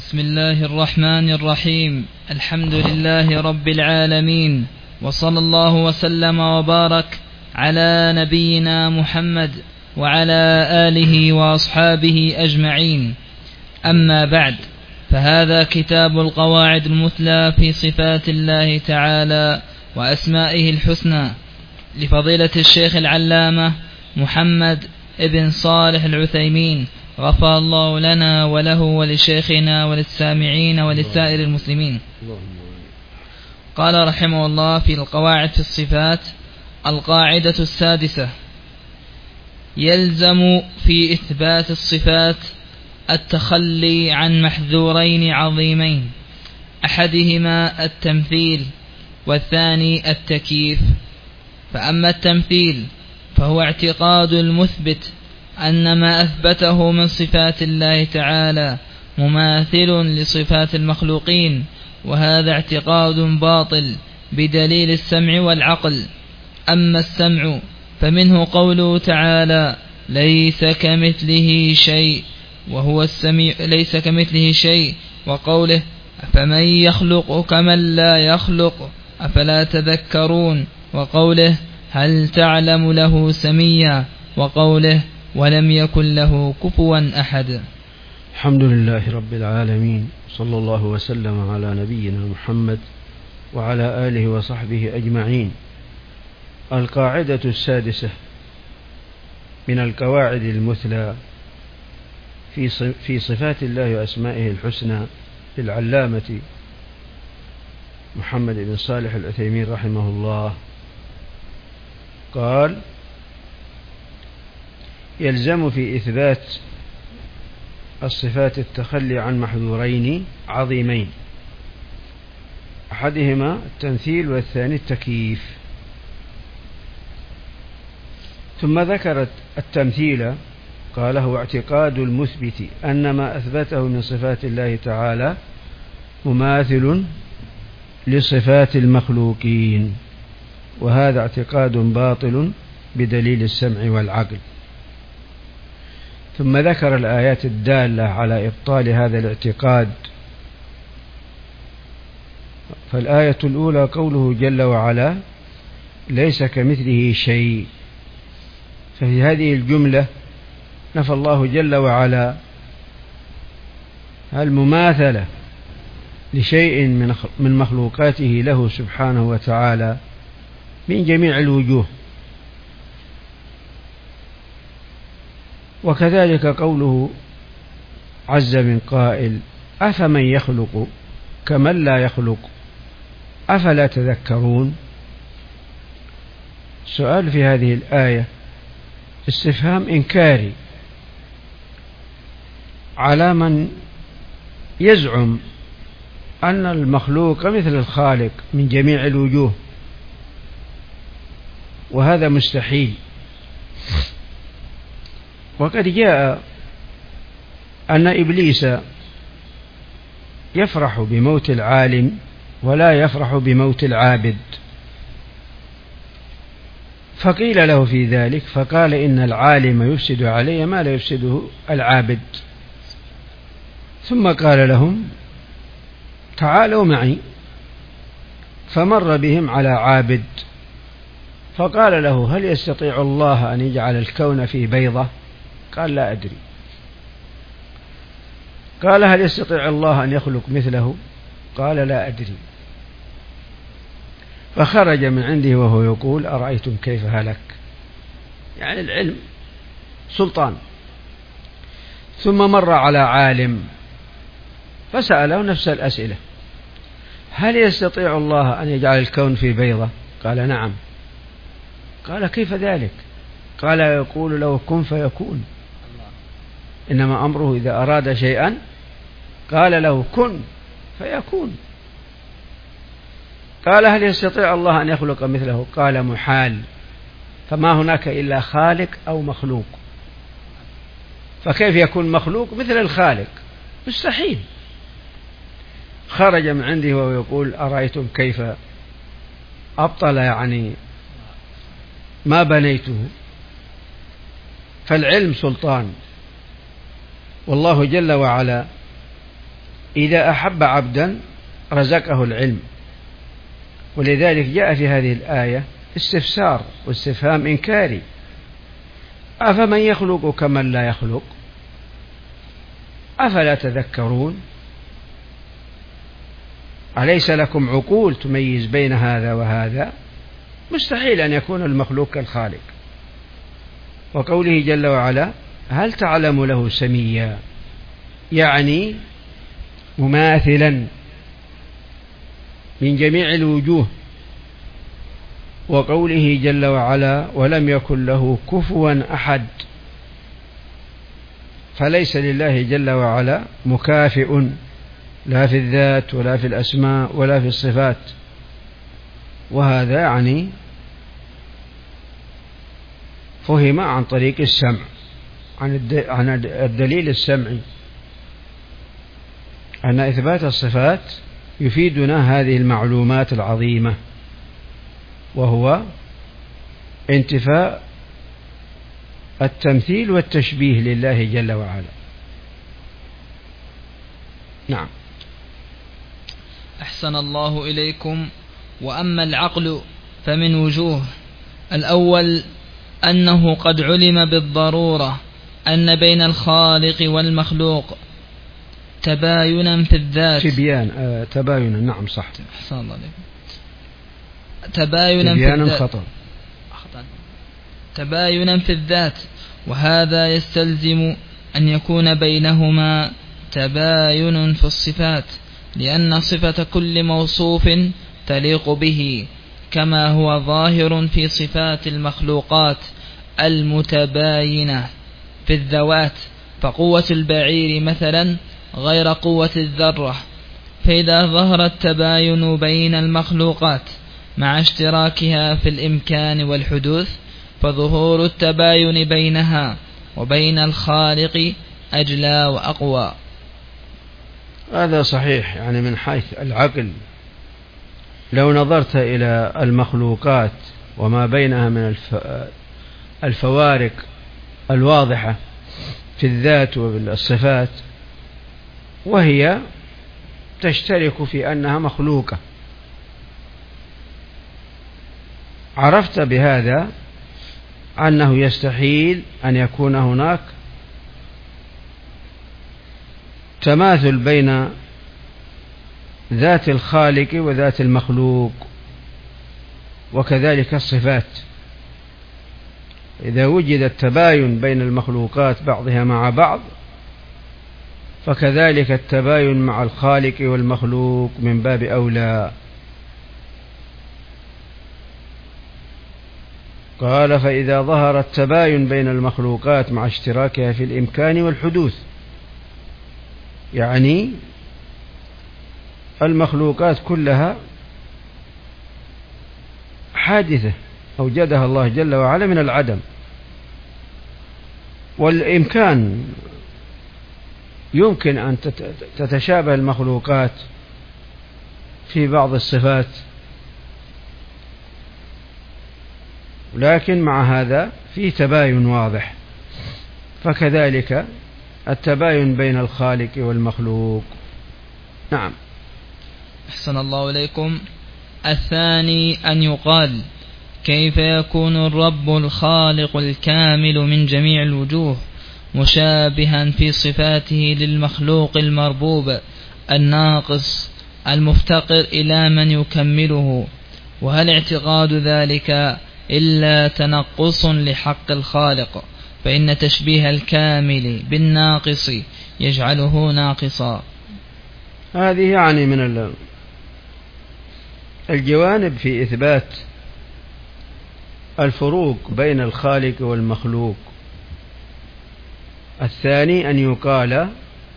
بسم الله الرحمن الرحيم. الحمد لله رب العالمين، وصلى الله وسلم وبارك على نبينا محمد وعلى آله وأصحابه أجمعين. أما بعد، فهذا كتاب القواعد المثلى في صفات الله تعالى وأسمائه الحسنى لفضيلة الشيخ العلامة محمد ابن صالح العثيمين، غفر الله لنا وله ولشيخنا وللسامعين ولسائر المسلمين. قال رحمه الله في القواعد في الصفات: القاعدة السادسة: يلزم في إثبات الصفات التخلي عن محذورين عظيمين، أحدهما التمثيل والثاني التكييف. فأما التمثيل فهو اعتقاد المثبت أن ما أثبته من صفات الله تعالى مماثل لصفات المخلوقين، وهذا اعتقاد باطل بدليل السمع والعقل. أما السمع فمنه قوله تعالى: ليس كمثله شيء وهو السميع، ليس كمثله شيء، وقوله: فمن يخلق كمن لا يخلق أفلا تذكرون، وقوله: هل تعلم له سميا، وقوله: ولم يكن له كفوا أحد. الحمد لله رب العالمين، صلى الله وسلم على نبينا محمد وعلى آله وصحبه أجمعين. القاعدة السادسة من القواعد المثلى في صفات الله وأسمائه الحسنى للعلامة محمد بن صالح العثيمين رحمه الله، قال: يلزم في إثبات الصفات التخلي عن محذورين عظيمين، أحدهما التمثيل والثاني التكييف. ثم ذكرت التمثيل، قال: هو اعتقاد المثبت أن ما أثبته من صفات الله تعالى مماثل لصفات المخلوقين، وهذا اعتقاد باطل بدليل السمع والعقل. ثم ذكر الآيات الدالة على إبطال هذا الاعتقاد. فالآية الأولى قوله جل وعلا: ليس كمثله شيء. ففي هذه الجملة نفى الله جل وعلا المماثلة لشيء من مخلوقاته له سبحانه وتعالى من جميع الوجوه. وكذلك قوله عز من قائل: أفمن يخلق كمن لا يخلق أفلا تذكرون. سؤال في هذه الآية استفهام إنكاري على من يزعم أن المخلوق مثل الخالق من جميع الوجوه، وهذا مستحيل. وقد جاء أن إبليس يفرح بموت العالم ولا يفرح بموت العابد، فقيل له في ذلك فقال: إن العالم يفسد علي ما لا يفسده العابد. ثم قال لهم: تعالوا معي. فمر بهم على عابد فقال له: هل يستطيع الله أن يجعل الكون في بيضة؟ قال: لا أدري. قال: هل يستطيع الله أن يخلق مثله؟ قال: لا أدري. فخرج من عنده وهو يقول: أرأيتم كيف هلك. يعني العلم سلطان. ثم مر على عالم فسأله نفس الأسئلة: هل يستطيع الله أن يجعل الكون في بيضة؟ قال: نعم. قال: كيف ذلك؟ قال: يقول له كن فيكون، إنما أمره إذا أراد شيئا قال له كن فيكون. قال: هل يستطيع الله أن يخلق مثله؟ قال: محال، فما هناك إلا خالق أو مخلوق، فكيف يكون مخلوق مثل الخالق؟ مستحيل. خرج من عنده وهو يقول: أرأيتم كيف أبطل يعني ما بنيته. فالعلم سلطان، والله جل وعلا إذا أحب عبدا رزقه العلم، ولذلك جاء في هذه الآية استفسار واستفهام إنكاري: أفمن يخلق كمن لا يخلق أفلا تذكرون؟ أليس لكم عقول تميز بين هذا وهذا؟ مستحيل أن يكون المخلوق كالخالق. وقوله جل وعلا: هل تعلم له سميا، يعني مماثلا من جميع الوجوه. وقوله جل وعلا: ولم يكن له كفوا أحد، فليس لله جل وعلا مكافئ لا في الذات ولا في الأسماء ولا في الصفات. وهذا يعني فهم عن طريق السمع، عن الدليل السمعي، أن إثبات الصفات يفيدنا هذه المعلومات العظيمة، وهو انتفاء التمثيل والتشبيه لله جل وعلا. نعم. أحسن الله إليكم. وأما العقل فمن وجوه: الأول أنه قد علم بالضرورة أن بين الخالق والمخلوق تباينا في الذات. تباينا، نعم صح. أحسن الله عليكم. تباينا في الذات، وهذا يستلزم أن يكون بينهما تباين في الصفات، لأن صفة كل موصوف تليق به، كما هو ظاهر في صفات المخلوقات المتباينة في الذوات. فقوة البعير مثلا غير قوة الذرة، فإذا ظهر التباين بين المخلوقات مع اشتراكها في الإمكان والحدوث، فظهور التباين بينها وبين الخالق أجلى وأقوى. هذا صحيح، يعني من حيث العقل لو نظرت إلى المخلوقات وما بينها من الفوارق الواضحة في الذات والصفات، وهي تشترك في أنها مخلوقة، عرفت بهذا أنه يستحيل أن يكون هناك تماثل بين ذات الخالق وذات المخلوق، وكذلك الصفات. إذا وجد التباين بين المخلوقات بعضها مع بعض، فكذلك التباين مع الخالق والمخلوق من باب أولى. قال: فإذا ظهر التباين بين المخلوقات مع اشتراكها في الإمكان والحدوث، يعني المخلوقات كلها حادثة أوجدها الله جل وعلا من العدم، والإمكان يمكن أن تتشابه المخلوقات في بعض الصفات، لكن مع هذا في تباين واضح. فكذلك التباين بين الخالق والمخلوق. نعم. أحسن الله إليكم. الثاني أن يقال: كيف يكون الرب الخالق الكامل من جميع الوجوه مشابها في صفاته للمخلوق المربوب الناقص المفتقر إلى من يكمله؟ وهل اعتقاد ذلك إلا تنقص لحق الخالق؟ فإن تشبيه الكامل بالناقص يجعله ناقصا. هذه يعني من الجوانب في إثبات الفروق بين الخالق والمخلوق. الثاني أن يقال: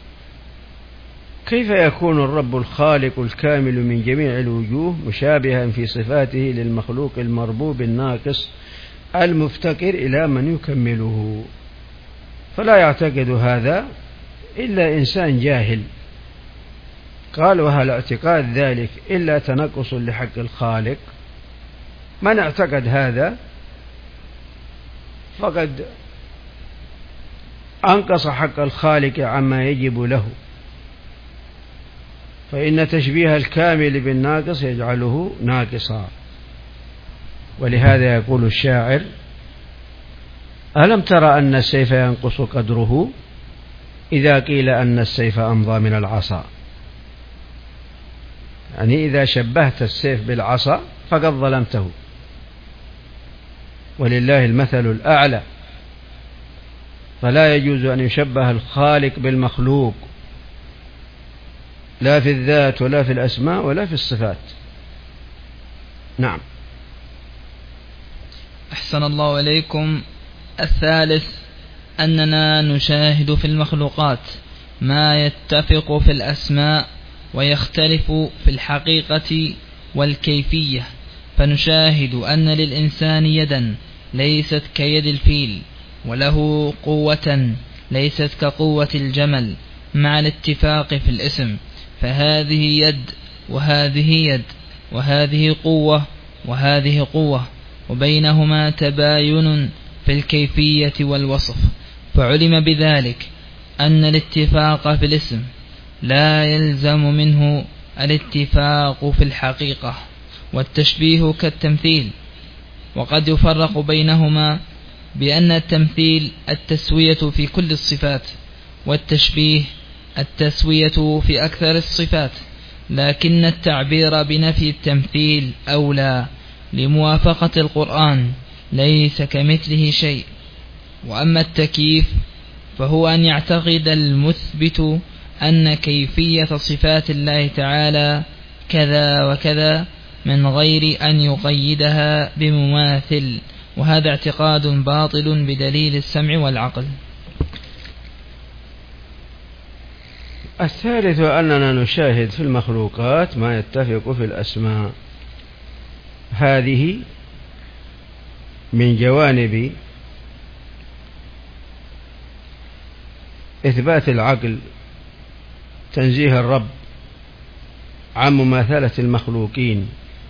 كيف يكون الرب الخالق الكامل من جميع الوجوه مشابها في صفاته للمخلوق المربوب الناقص المفتقر إلى من يكمله؟ فلا يعتقد هذا إلا إنسان جاهل. قال: وهل اعتقاد ذلك إلا تنقص لحق الخالق؟ من اعتقد هذا فقد أنقص حق الخالق عما يجب له. فإن تشبيه الكامل بالناقص يجعله ناقصا. ولهذا يقول الشاعر: ألم تر أن السيف ينقص قدره إذا قيل أن السيف أمضى من العصا. يعني إذا شبهت السيف بالعصا فقد ظلمته. ولله المثل الأعلى، فلا يجوز أن يشبه الخالق بالمخلوق، لا في الذات ولا في الأسماء ولا في الصفات. نعم. أحسن الله إليكم. الثالث أننا نشاهد في المخلوقات ما يتفق في الأسماء ويختلف في الحقيقة والكيفية، فنشاهد أن للإنسان يدا ليست كيد الفيل، وله قوة ليست كقوة الجمل، مع الاتفاق في الاسم، فهذه يد وهذه يد، وهذه قوة وهذه قوة، وبينهما تباين في الكيفية والوصف. فعلم بذلك أن الاتفاق في الاسم لا يلزم منه الاتفاق في الحقيقة، والتشبيه كالتمثيل. وقد يفرق بينهما بأن التمثيل التسوية في كل الصفات، والتشبيه التسوية في أكثر الصفات، لكن التعبير بنفي التمثيل أولى لموافقة القرآن: ليس كمثله شيء. وأما التكييف فهو أن يعتقد المثبت أن كيفية صفات الله تعالى كذا وكذا من غير أن يقيدها بمماثل، وهذا اعتقاد باطل بدليل السمع والعقل. الثالث أننا نشاهد في المخلوقات ما يتفق في الأسماء. هذه من جوانب إثبات العقل، تنزيه الرب عن مماثلة المخلوقين،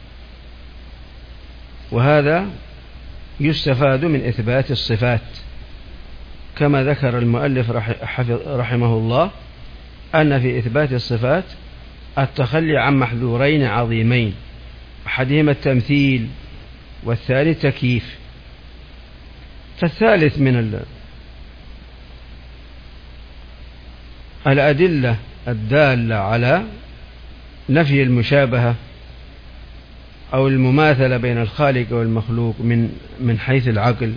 وهذا يستفاد من إثبات الصفات، كما ذكر المؤلف رحمه الله أن في إثبات الصفات التخلي عن محذورين عظيمين، أحدهما التمثيل والثاني التكييف. فالثالث من الأدلة الدالة على نفي المشابهة أو المماثلة بين الخالق والمخلوق من حيث العقل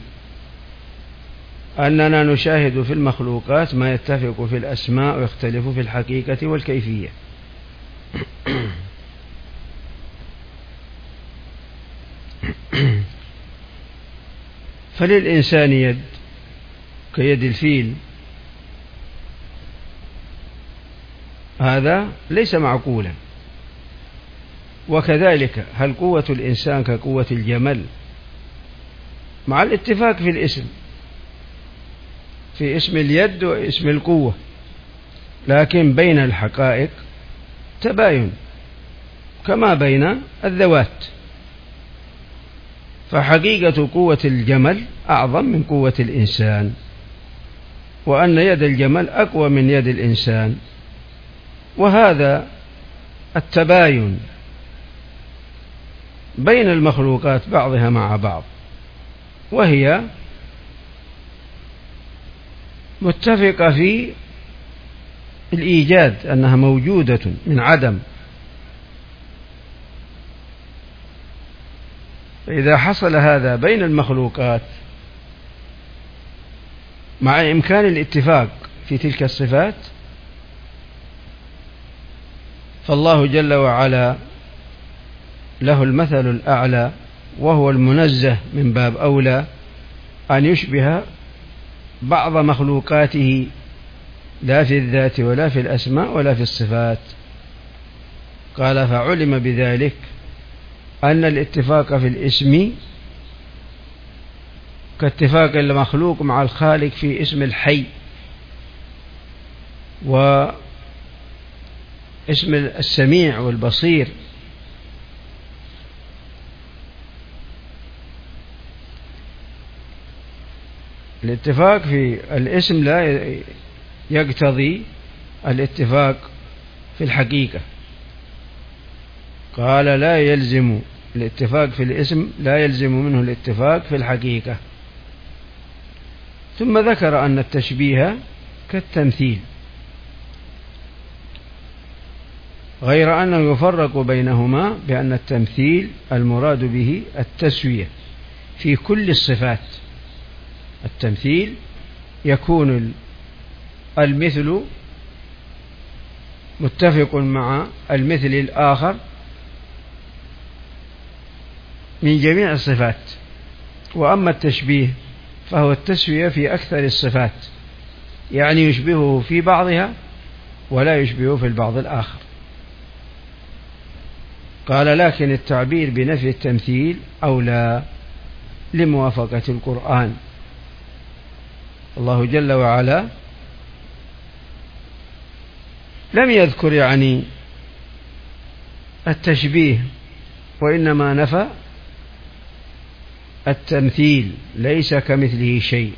أننا نشاهد في المخلوقات ما يتفق في الأسماء ويختلف في الحقيقة والكيفية. فللإنسان يد كيد الفيل، هذا ليس معقولا. وكذلك هل قوة الإنسان كقوة الجمل، مع الاتفاق في الاسم، في اسم اليد واسم القوة، لكن بين الحقائق تباين كما بين الذوات. فحقيقة قوة الجمل أعظم من قوة الإنسان، وأن يد الجمل أقوى من يد الإنسان، وهذا التباين بين المخلوقات بعضها مع بعض، وهي متفقة في الإيجاد، أنها موجودة من عدم. فإذا حصل هذا بين المخلوقات مع إمكان الاتفاق في تلك الصفات، فالله جل وعلا له المثل الأعلى، وهو المنزه من باب أولى أن يشبه بعض مخلوقاته، لا في الذات ولا في الأسماء ولا في الصفات. قال: فعلم بذلك أن الاتفاق في الاسم كاتفاق المخلوق مع الخالق في اسم الحي واسم السميع والبصير. الاتفاق في الاسم لا يقتضي الاتفاق في الحقيقة، قال لا يلزم الاتفاق في الاسم، لا يلزم منه الاتفاق في الحقيقة. ثم ذكر أن التشبيه كالتمثيل، غير أنه يفرق بينهما بأن التمثيل المراد به التسوية في كل الصفات. التمثيل يكون المثل متفق مع المثل الآخر من جميع الصفات، وأما التشبيه فهو التسوية في أكثر الصفات، يعني يشبهه في بعضها ولا يشبهه في البعض الآخر. قال لكن التعبير بنفي التمثيل أولى لموافقة القرآن. الله جل وعلا لم يذكر يعني التشبيه، وإنما نفى التمثيل، ليس كمثله شيء.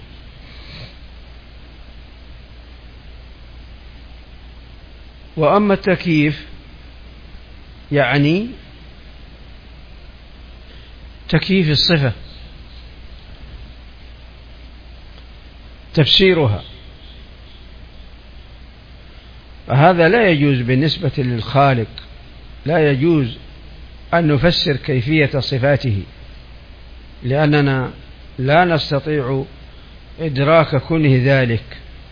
وأما التكييف يعني تكييف الصفة، تفسيرها، فهذا لا يجوز بالنسبة للخالق، لا يجوز أن نفسر كيفية صفاته، لأننا لا نستطيع إدراك كنه ذلك،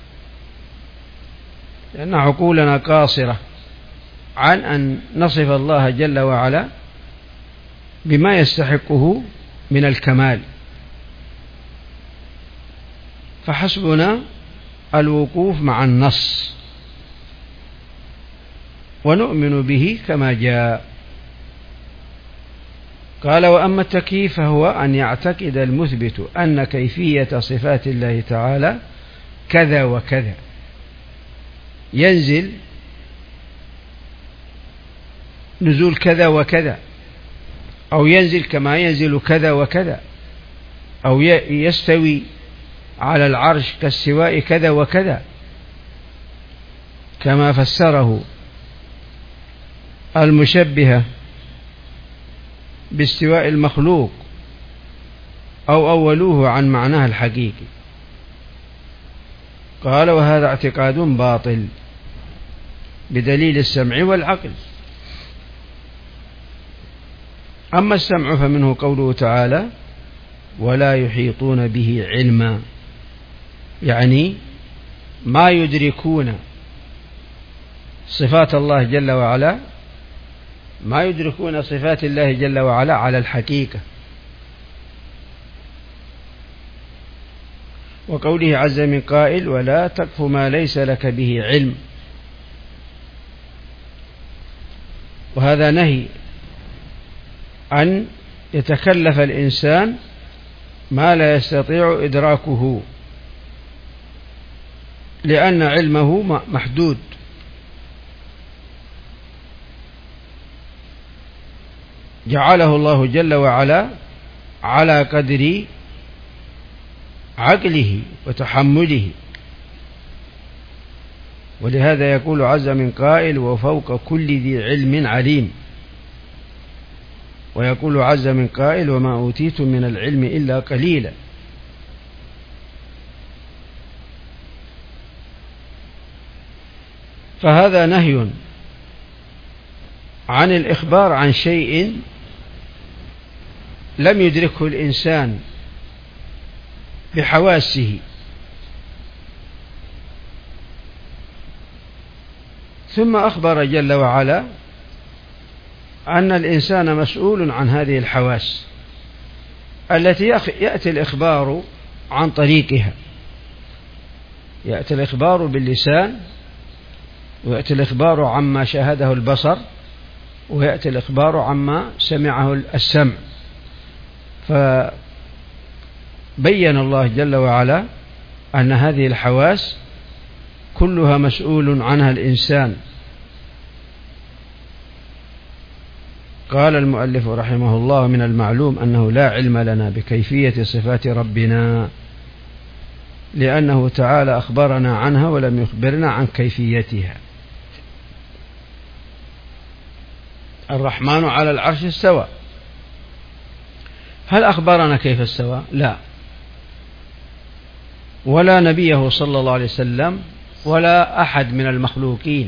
لأن عقولنا قاصرة عن أن نصف الله جل وعلا بما يستحقه من الكمال. فحسبنا الوقوف مع النص ونؤمن به كما جاء. قال وأما التكييف فهو أن يعتقد المثبت أن كيفية صفات الله تعالى كذا وكذا، ينزل نزول كذا وكذا، أو ينزل كما ينزل كذا وكذا، أو يستوي على العرش كاستواء كذا وكذا، كما فسره المشبهة باستواء المخلوق أو أولوه عن معناه الحقيقي. قال وهذا اعتقاد باطل بدليل السمع والعقل. أما السمع فمنه قوله تعالى ولا يحيطون به علما، يعني ما يدركون صفات الله جل وعلا، ما يدركون صفات الله جل وعلا على الحقيقة. وقوله عز من قائل ولا تقف ما ليس لك به علم، وهذا نهي أن يتكلف الإنسان ما لا يستطيع إدراكه، لأن علمه محدود. جعله الله جل وعلا على قدر عقله وتحمله، ولهذا يقول عز من قائل وفوق كل ذي علم عليم، ويقول عز من قائل وما أوتيتم من العلم إلا قليلا. فهذا نهي عن الإخبار عن شيء لم يدركه الإنسان بحواسه، ثم أخبر جل وعلا أن الإنسان مسؤول عن هذه الحواس التي يأتي الإخبار عن طريقها. يأتي الإخبار باللسان، ويأتي الإخبار عما شاهده البصر، ويأتي الإخبار عما سمعه السمع. فبين الله جل وعلا أن هذه الحواس كلها مسؤول عنها الإنسان. قال المؤلف رحمه الله من المعلوم أنه لا علم لنا بكيفية صفات ربنا، لأنه تعالى أخبرنا عنها ولم يخبرنا عن كيفيتها. الرحمن على العرش استوى. هل أخبرنا كيف استوى؟ لا، ولا نبيه صلى الله عليه وسلم ولا أحد من المخلوقين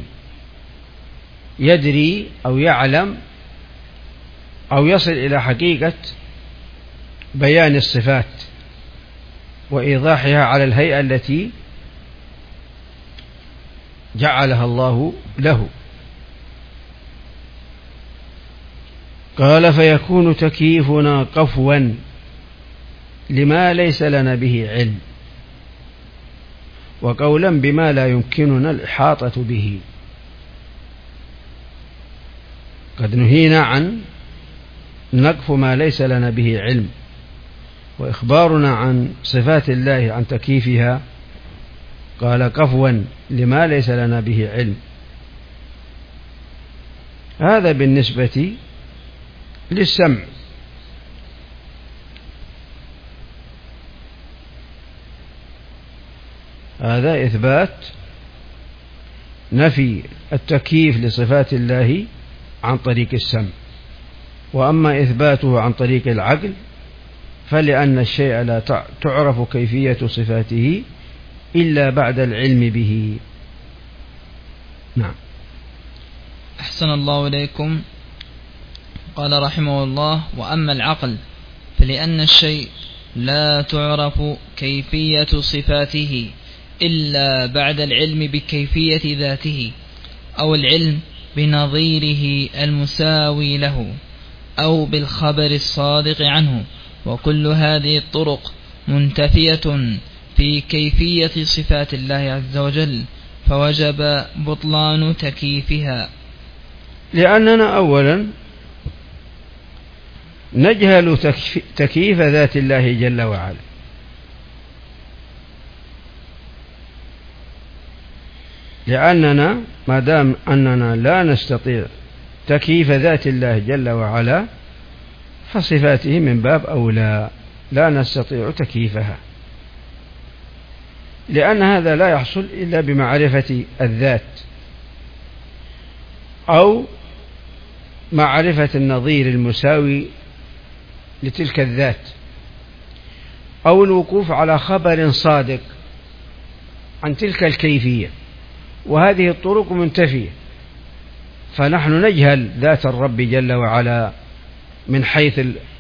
يدري أو يعلم أو يصل إلى حقيقة بيان الصفات وإيضاحها على الهيئة التي جعلها الله له. قال فيكون تكييفنا قفوا لما ليس لنا به علم، وقولا بما لا يمكننا الإحاطة به. قد نهينا عن نقف ما ليس لنا به علم، وإخبارنا عن صفات الله عن تكييفها قال قفوا لما ليس لنا به علم. هذا بالنسبة للسمع. هذا إثبات نفي التكييف لصفات الله عن طريق السمع. وأما إثباته عن طريق العقل فلأن الشيء لا تعرف كيفية صفاته إلا بعد العلم به. نعم. أحسن الله إليكم. قال رحمه الله: وأما العقل فلأن الشيء لا تعرف كيفية صفاته إلا بعد العلم بكيفية ذاته، أو العلم بنظيره المساوي له، أو بالخبر الصادق عنه، وكل هذه الطرق منتفية في كيفية صفات الله عز وجل، فوجب بطلان تكييفها. لأننا أولا نجهل تكييف ذات الله جل وعلا، لأننا ما دام أننا لا نستطيع تكييف ذات الله جل وعلا فصفاته من باب أولى لا نستطيع تكييفها، لأن هذا لا يحصل إلا بمعرفة الذات أو معرفة النظير المساوي لتلك الذات، أو الوقوف على خبر صادق عن تلك الكيفية، وهذه الطرق منتفية. فنحن نجهل ذات الرب جل وعلا من حيث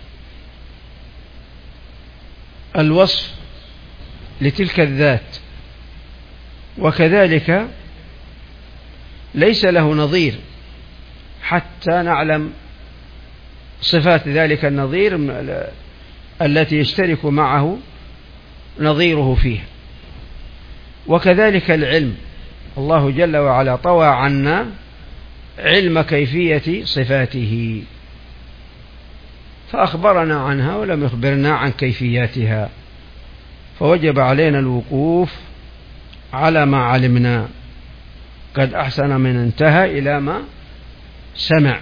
الوصف لتلك الذات، وكذلك ليس له نظير حتى نعلم صفات ذلك النظير التي يشترك معه نظيره فيه. وكذلك العلم، الله جل وعلا طوى عنا علم كيفية صفاته فأخبرنا عنها ولم يخبرنا عن كيفياتها، فوجب علينا الوقوف على ما علمنا. قد أحسن من انتهى إلى ما سمع.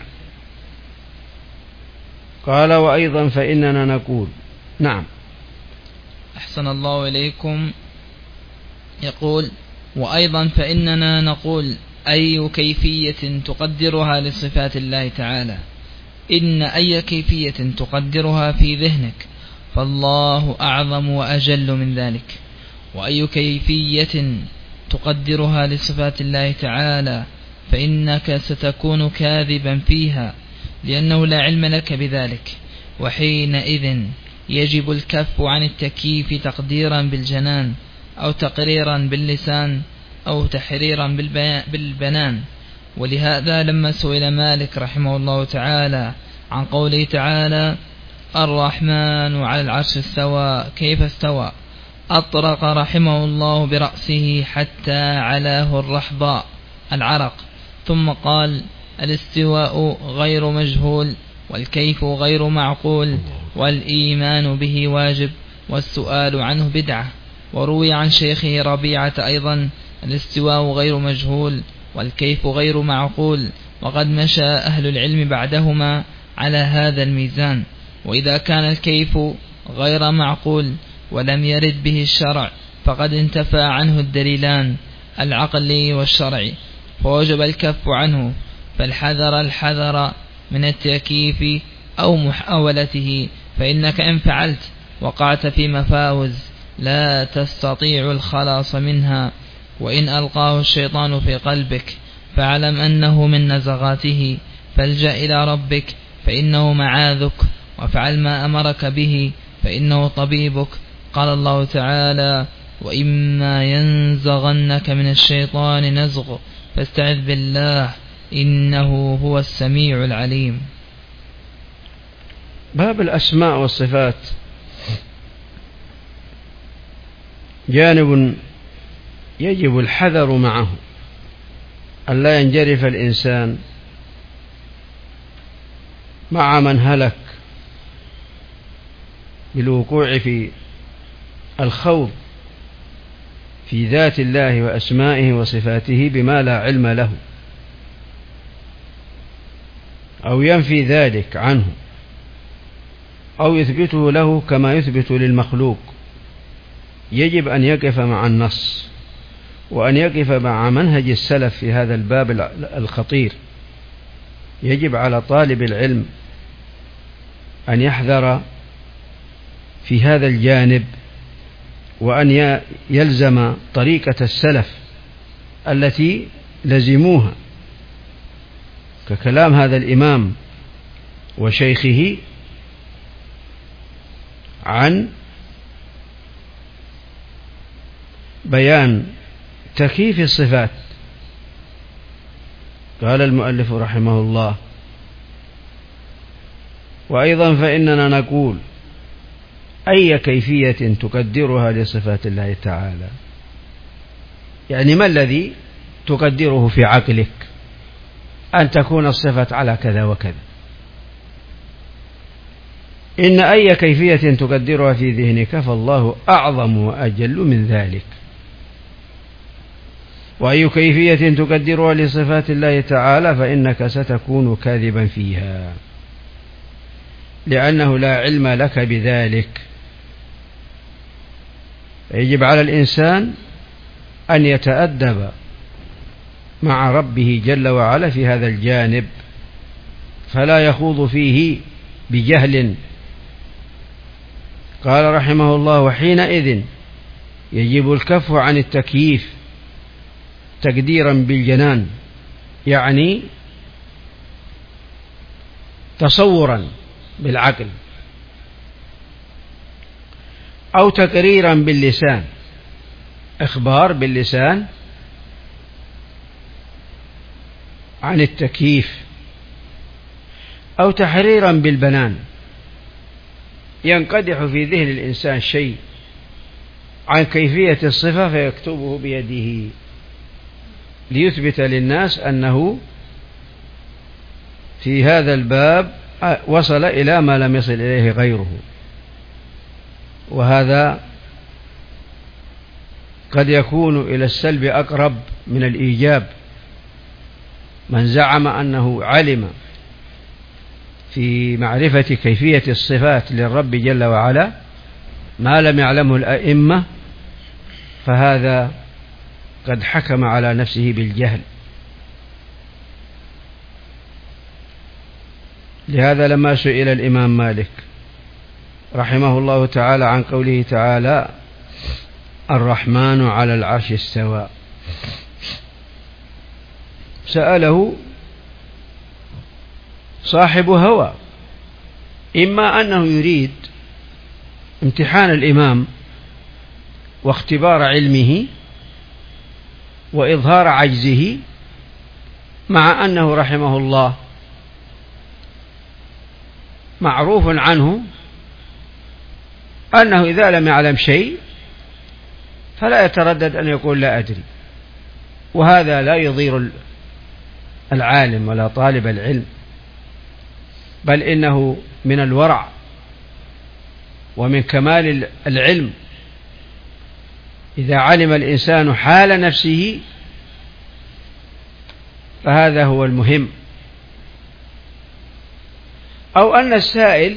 قال وأيضا فإننا نقول. نعم. أحسن الله إليكم. يقول: وأيضا فإننا نقول أي كيفية تقدرها لصفات الله تعالى، إن أي كيفية تقدرها في ذهنك فالله أعظم وأجل من ذلك، وأي كيفية تقدرها لصفات الله تعالى فإنك ستكون كاذبا فيها، لأنه لا علم لك بذلك، وحينئذ يجب الكف عن التكييف تقديرا بالجنان، أو تقريرا باللسان، أو تحريرا بالبنان. ولهذا لما سئل مالك رحمه الله تعالى عن قوله تعالى: الرحمن على العرش استوى كيف استوى، أطرق رحمه الله برأسه حتى علاه الرحضاء العرق، ثم قال: الاستواء غير مجهول، والكيف غير معقول، والإيمان به واجب، والسؤال عنه بدعة. وروي عن شيخه ربيعة أيضا: الاستواء غير مجهول، والكيف غير معقول، وقد مشى أهل العلم بعدهما على هذا الميزان. وإذا كان الكيف غير معقول ولم يرد به الشرع فقد انتفى عنه الدليلان العقلي والشرعي، فوجب الكف عنه. فالحذر من التكييف أو محاولته، فإنك إن فعلت وقعت في مفاوز لا تستطيع الخلاص منها. وإن ألقاه الشيطان في قلبك فاعلم أنه من نزغاته، فالجأ إلى ربك فإنه معاذك، وافعل ما أمرك به فإنه طبيبك. قال الله تعالى: وإما ينزغنك من الشيطان نزغ فاستعذ بالله إنه هو السميع العليم. باب الأسماء والصفات جانب يجب الحذر معه، ألا ينجرف الإنسان مع من هلك بالوقوع في الخوض في ذات الله وأسمائه وصفاته بما لا علم له، أو ينفي ذلك عنه أو يثبته له كما يثبت للمخلوق. يجب أن يقف مع النص، وأن يقف مع منهج السلف في هذا الباب الخطير. يجب على طالب العلم أن يحذر في هذا الجانب، وأن يلزم طريقة السلف التي لزموها، ككلام هذا الإمام وشيخه عن بيان تكييف الصفات. قال المؤلف رحمه الله: وأيضا فإننا نقول أي كيفية تقدرها لصفات الله تعالى، يعني ما الذي تقدره في عقلك أن تكون الصفة على كذا وكذا. إن أي كيفية تقدرها في ذهنك فالله أعظم وأجل من ذلك. وأي كيفية تقدرها لصفات الله تعالى فإنك ستكون كاذبا فيها، لأنه لا علم لك بذلك. يجب على الإنسان أن يتأدب مع ربه جل وعلا في هذا الجانب، فلا يخوض فيه بجهل. قال رحمه الله: وحينئذ يجب الكف عن التكييف تقديرا بالجنان، يعني تصورا بالعقل، أو تقريرا باللسان، إخبار باللسان عن التكييف، أو تحريرا بالبنان، ينقدح في ذهن الإنسان شيء عن كيفية الصفة فيكتبه بيده ليثبت للناس أنه في هذا الباب وصل إلى ما لم يصل إليه غيره. وهذا قد يكون إلى السلب أقرب من الإيجاب. من زعم أنه علم في معرفة كيفية الصفات للرب جل وعلا ما لم يعلمه الأئمة، فهذا قد حكم على نفسه بالجهل. لهذا لما سئل الإمام مالك رحمه الله تعالى عن قوله تعالى: الرحمن على العرش استوى، سأله صاحب هوى، إما أنه يريد امتحان الإمام واختبار علمه وإظهار عجزه، مع أنه رحمه الله معروف عنه أنه إذا لم يعلم شيء فلا يتردد أن يقول لا أدري. وهذا لا يضير العالم ولا طالب العلم، بل إنه من الورع ومن كمال العلم إذا علم الإنسان حال نفسه، فهذا هو المهم. أو أن السائل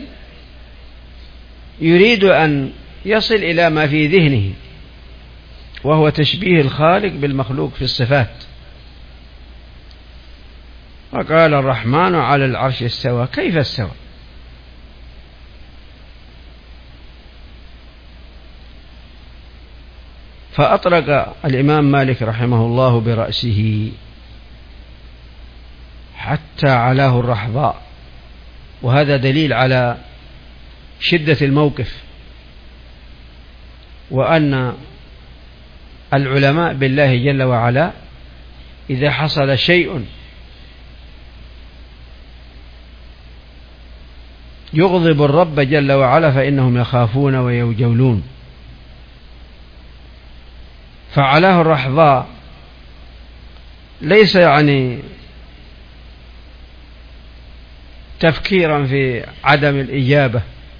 يريد أن يصل إلى ما في ذهنه، وهو تشبيه الخالق بالمخلوق في الصفات، فقال الرحمن على العرش استوى. كيف استوى؟ فأطرق الإمام مالك رحمه الله برأسه حتى علاه الرحضاء، وهذا دليل على شدة الموقف، وأن العلماء بالله جل وعلا إذا حصل شيء يغضب الرب جل وعلا فإنهم يخافون ويوجلون. فعلاه الرحضاء ليس يعني تفكيرا في عدم الإجابة،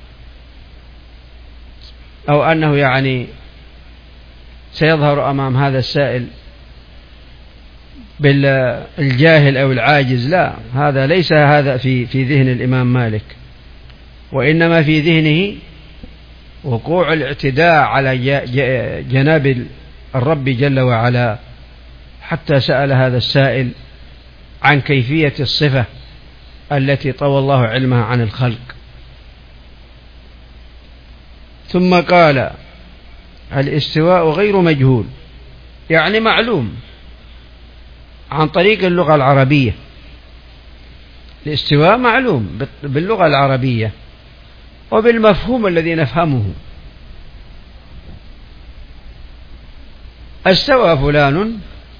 أو أنه يعني سيظهر أمام هذا السائل بالجاهل أو العاجز، لا، هذا ليس هذا في ذهن الإمام مالك، وإنما في ذهنه وقوع الاعتداء على جناب الرب جل وعلا، حتى سأل هذا السائل عن كيفية الصفة التي طوى الله علمها عن الخلق. ثم قال الاستواء غير مجهول، يعني معلوم عن طريق اللغة العربية. الاستواء معلوم باللغة العربية وبالمفهوم الذي نفهمه. استوى فلان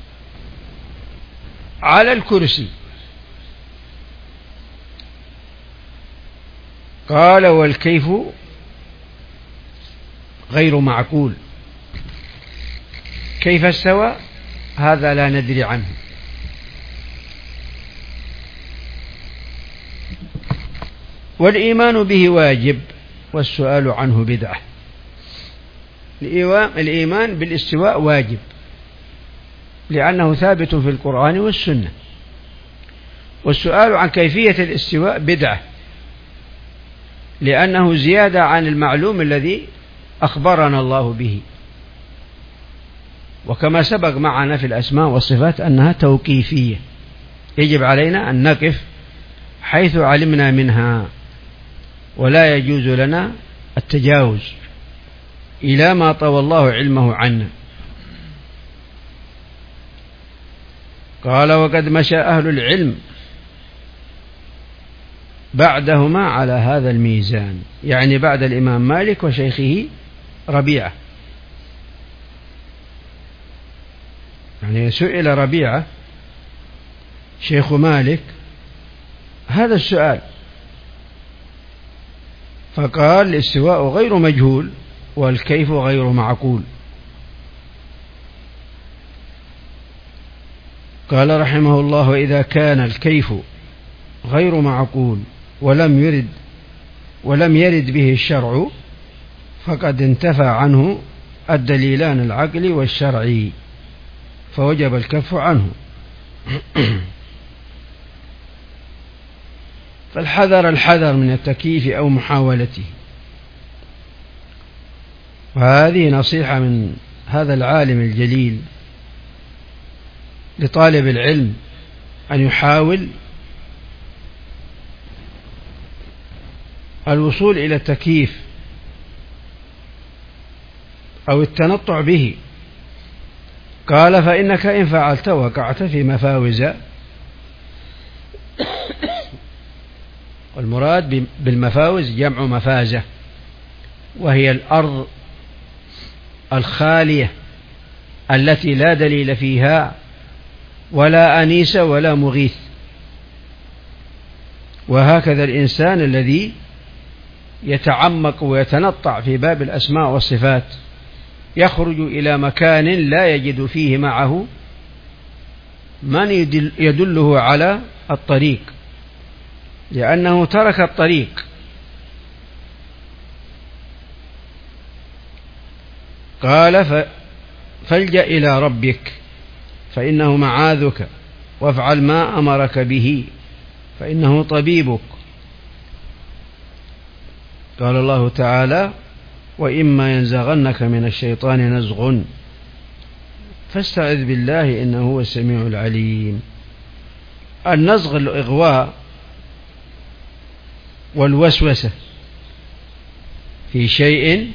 على الكرسي. قال والكيف غير معقول، كيف استوى هذا لا ندري عنه. والإيمان به واجب والسؤال عنه بدعة. الإيمان بالاستواء واجب لأنه ثابت في القرآن والسنة، والسؤال عن كيفية الاستواء بدعة لأنه زيادة عن المعلوم الذي أخبرنا الله به. وكما سبق معنا في الأسماء والصفات أنها توقيفية، يجب علينا أن نقف حيث علمنا منها، ولا يجوز لنا التجاوز إلى ما طوى الله علمه عنا. قال وقد مشى أهل العلم بعدهما على هذا الميزان، يعني بعد الإمام مالك وشيخه ربيعة. يعني سئل ربيعة شيخ مالك هذا السؤال، فقال الاستواء غير مجهول والكيف غير معقول. قال رحمه الله وإذا كان الكيف غير معقول ولم يرد به الشرع فقد انتفى عنه الدليلان العقلي والشرعي، فوجب الكف عنه. الحذر من التكييف أو محاولته. وهذه نصيحة من هذا العالم الجليل لطالب العلم أن يحاول الوصول إلى التكييف أو التنطع به. قال فإنك إن فعلت وقعت في مفاوز، والمراد بالمفاوز جمع مفازة، وهي الأرض الخالية التي لا دليل فيها ولا أنيس ولا مغيث. وهكذا الإنسان الذي يتعمق ويتنطع في باب الأسماء والصفات يخرج إلى مكان لا يجد فيه معه من يدله على الطريق، لأنه ترك الطريق. قال فالجأ إلى ربك فإنه معاذك، وافعل ما أمرك به فإنه طبيبك. قال الله تعالى وإما ينزغنك من الشيطان نزغ فاستعذ بالله إنه هو السميع العليم. النزغ الإغواء والوسوسة في شيء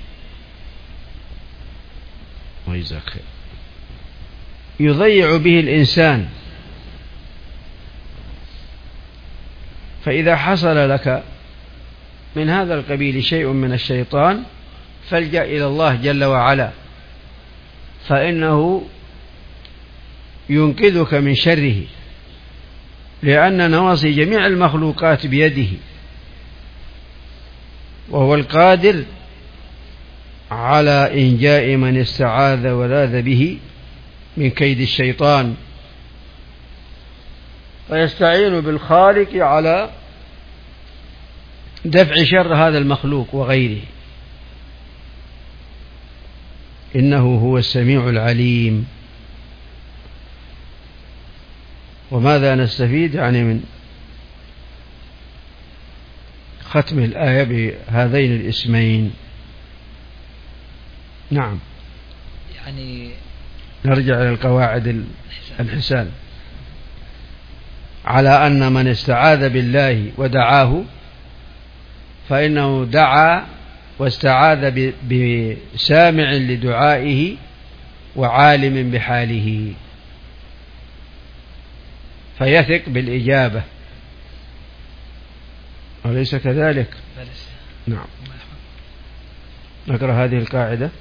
يضيع به الإنسان. فإذا حصل لك من هذا القبيل شيء من الشيطان فالجأ إلى الله جل وعلا، فإنه ينقذك من شره، لأن نواصي جميع المخلوقات بيده، وهو القادر على إنجاء من استعاذ ولاذ به من كيد الشيطان، فيستعين بالخالق على دفع شر هذا المخلوق وغيره، إنه هو السميع العليم. وماذا نستفيد من ختم الآية بهذين الاسمين؟ نعم، نرجع إلى القواعد الحسان، على أن من استعاذ بالله ودعاه فإنه دعا واستعاذ بسامع لدعائه وعالم بحاله، فيثق بالإجابة، أليس كذلك؟ نعم. نقرأ هذه القاعدة.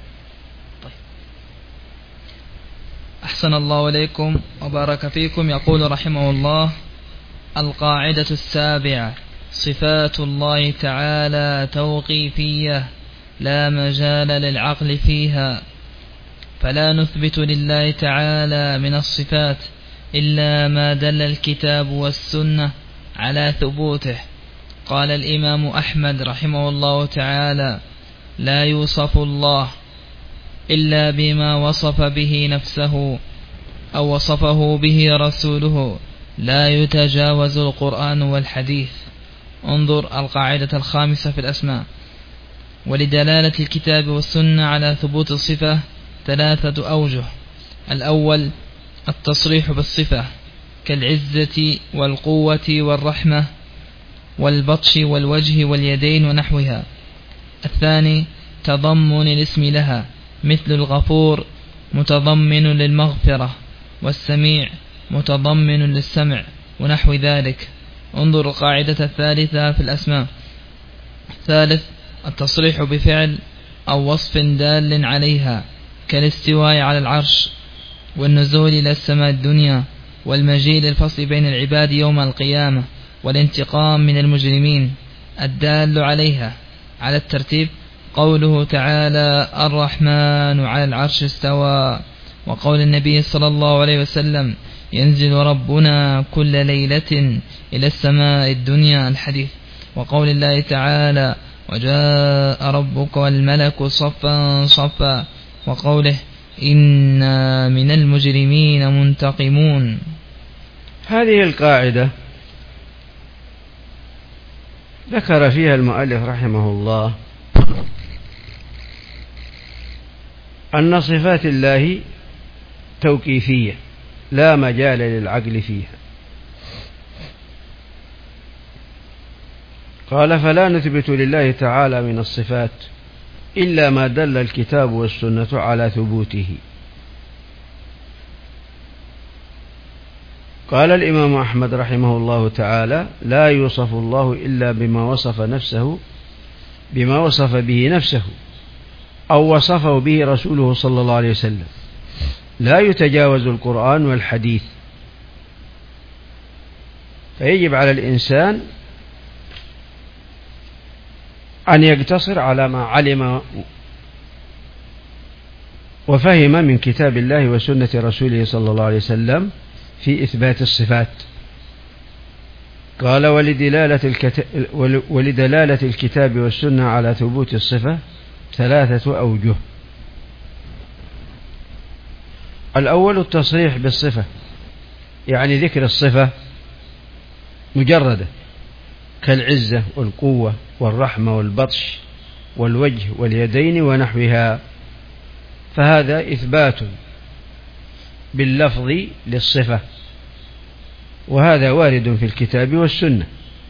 أحسن الله إليكم وبارك فيكم. يقول رحمه الله: القاعدة السابعة: صفات الله تعالى توقيفية لا مجال للعقل فيها، فلا نثبت لله تعالى من الصفات إلا ما دل الكتاب والسنة على ثبوته. قال الإمام أحمد رحمه الله تعالى: لا يوصف الله إلا بما وصف به نفسه أو وصفه به رسوله، لا يتجاوز القرآن والحديث. انظر القاعدة الخامسة في الأسماء. ولدلالة الكتاب والسنة على ثبوت الصفة 3 أوجه: الأول التصريح بالصفة كالعزة والقوة والرحمة والبطش والوجه واليدين ونحوها. الثاني تضمن الاسم لها، مثل الغفور متضمن للمغفرة، والسميع متضمن للسمع ونحو ذلك. انظر القاعدة الثالثة في الأسماء. ثالث التصريح بفعل أو وصف دال عليها، كالاستواء على العرش والنزول إلى السماء الدنيا والمجيء للفصل بين العباد يوم القيامة والانتقام من المجرمين. الدال عليها على الترتيب قوله تعالى: الرحمن على العرش استوى، وقول النبي صلى الله عليه وسلم: ينزل ربنا كل ليلة إلى السماء الدنيا، الحديث. وقول الله تعالى: وجاء ربك والملك صفا صفا، وقوله: إنا من المجرمين منتقمون. هذه القاعدة ذكر فيها المؤلف رحمه الله أن صفات الله توقيفية لا مجال للعقل فيها. قال: فلا نثبت لله تعالى من الصفات إلا ما دل الكتاب والسنة على ثبوته. قال الإمام أحمد رحمه الله تعالى: لا يوصف الله إلا بما وصف به نفسه أو وصفه به رسوله صلى الله عليه وسلم، لا يتجاوز القرآن والحديث. فيجب على الإنسان أن يقتصر على ما علم وفهم من كتاب الله وسنة رسوله صلى الله عليه وسلم في إثبات الصفات. قال: ولدلالة الكتاب والسنة على ثبوت الصفة 3 أوجه. الأول التصريح بالصفة، يعني ذكر الصفة مجردة، كالعزة والقوة والرحمة والبطش والوجه واليدين ونحوها، فهذا إثبات باللفظ للصفة، وهذا وارد في الكتاب والسنة.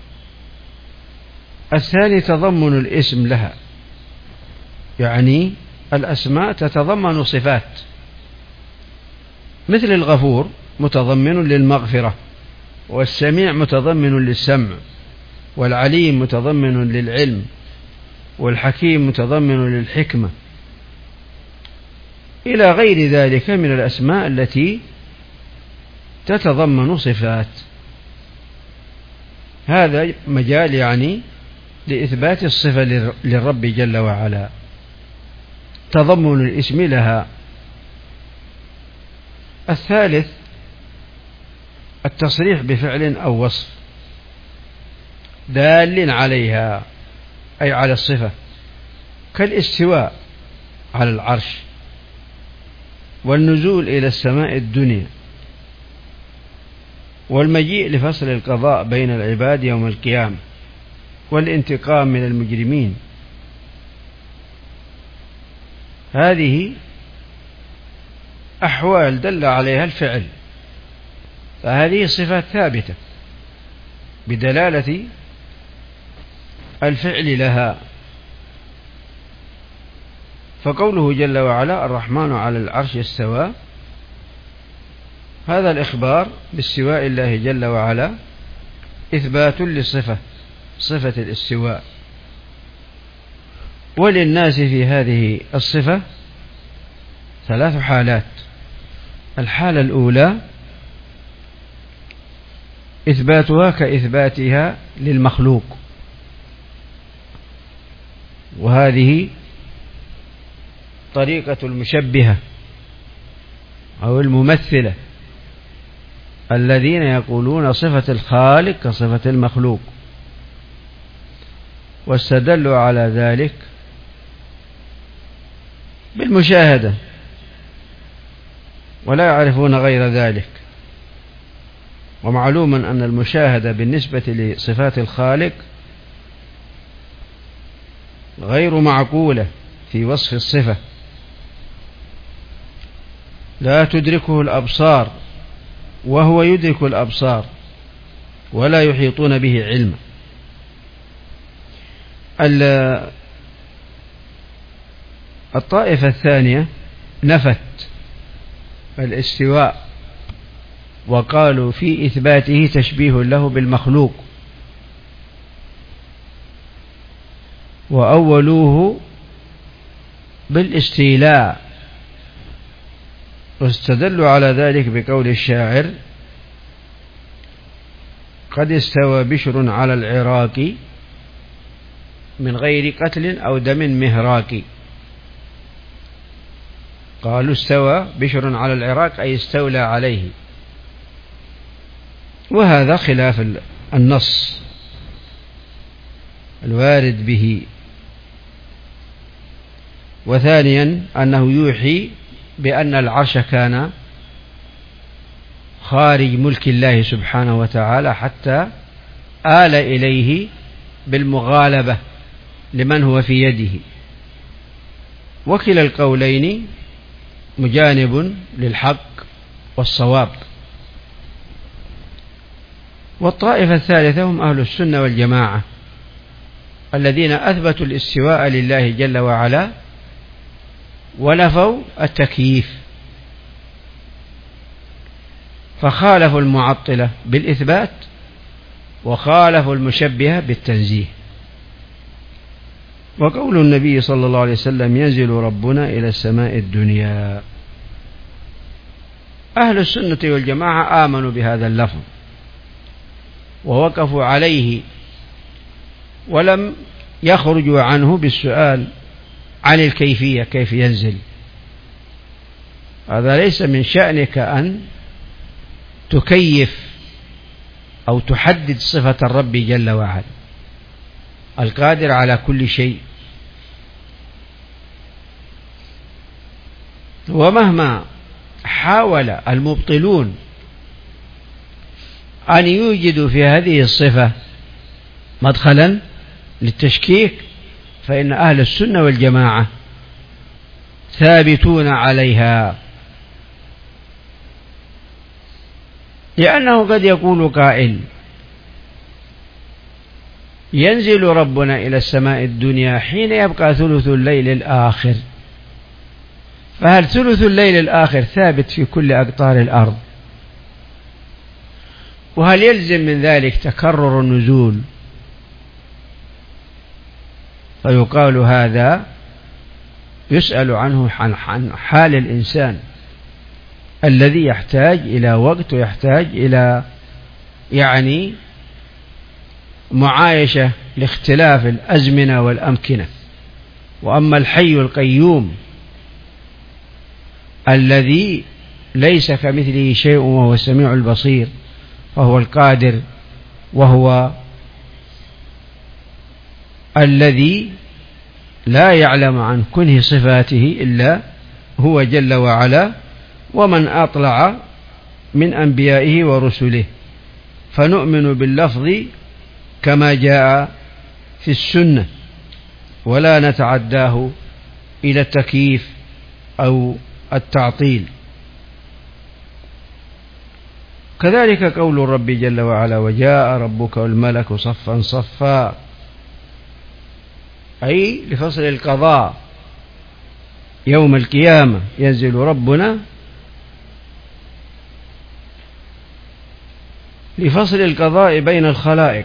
الثاني تضمن الاسم لها، يعني الأسماء تتضمن صفات، مثل الغفور متضمن للمغفرة، والسميع متضمن للسمع، والعليم متضمن للعلم، والحكيم متضمن للحكمة، إلى غير ذلك من الأسماء التي تتضمن صفات. هذا مجال يعني لإثبات الصفة للرب جل وعلا، تضمن الاسم لها. الثالث التصريح بفعل أو وصف دال عليها، أي على الصفة، كالاستواء على العرش، والنزول إلى السماء الدنيا، والمجيء لفصل القضاء بين العباد يوم القيامة، والانتقام من المجرمين. هذه أحوال دل عليها الفعل، فهذه صفات ثابتة بدلالة الفعل لها. فقوله جل وعلا الرحمن على العرش استوى، هذا الإخبار باستواء الله جل وعلا إثبات للصفة، صفة الاستواء. وللناس في هذه الصفة 3 حالات. الحالة الأولى إثباتها كإثباتها للمخلوق، وهذه طريقة المشبهة أو الممثلة الذين يقولون صفة الخالق كصفة المخلوق، واستدلوا على ذلك بالمشاهدة ولا يعرفون غير ذلك. ومعلوم أن المشاهدة بالنسبة لصفات الخالق غير معقولة في وصف الصفة، لا تدركه الأبصار وهو يدرك الأبصار ولا يحيطون به علما. الطائفة الثانية نفت الاستواء وقالوا في إثباته تشبيه له بالمخلوق، وأولوه بالاستيلاء، واستدلوا على ذلك بقول الشاعر قد استوى بشر على العراق من غير قتل أو دم مهراك. قالوا استوى بشر على العراق أي استولى عليه، وهذا خلاف النص الوارد به. وثانيا أنه يوحي بأن العرش كان خارج ملك الله سبحانه وتعالى حتى آل إليه بالمغالبة لمن هو في يده، وكلا القولين مجانب للحق والصواب. والطائفة الثالثة هم أهل السنة والجماعة الذين أثبتوا الاستواء لله جل وعلا ونفوا التكييف، فخالفوا المعطلة بالإثبات وخالفوا المشبهة بالتنزيه. وقول النبي صلى الله عليه وسلم ينزل ربنا إلى السماء الدنيا، أهل السنة والجماعة آمنوا بهذا اللفظ ووقفوا عليه ولم يخرجوا عنه بالسؤال عن الكيفية، كيف ينزل. هذا ليس من شأنك أن تكيف أو تحدد صفة الرب جل وعلا القادر على كل شيء. ومهما حاول المبطلون أن يوجدوا في هذه الصفة مدخلا للتشكيك، فإن أهل السنة والجماعة ثابتون عليها. لأنه قد يقول قائل: ينزل ربنا إلى السماء الدنيا حين يبقى ثلث الليل الآخر، فهل ثلث الليل الآخر ثابت في كل أقطار الأرض؟ وهل يلزم من ذلك تكرر النزول؟ فيقال هذا يسأل عنه عن حال الإنسان الذي يحتاج إلى وقت ويحتاج إلى معايشة لاختلاف الأزمنة والأمكنة. وأما الحي القيوم الذي ليس كمثله شيء وهو السميع البصير، فهو القادر، وهو الذي لا يعلم عن كنه صفاته إلا هو جل وعلا، ومن أطلع من أنبيائه ورسله، فنؤمن باللفظ كما جاء في السنة ولا نتعداه إلى التكييف أو التعطيل. كذلك قول الرب جل وعلا: وجاء ربك والملك صفا صفا، أي لفصل القضاء يوم القيامة ينزل ربنا لفصل القضاء بين الخلائق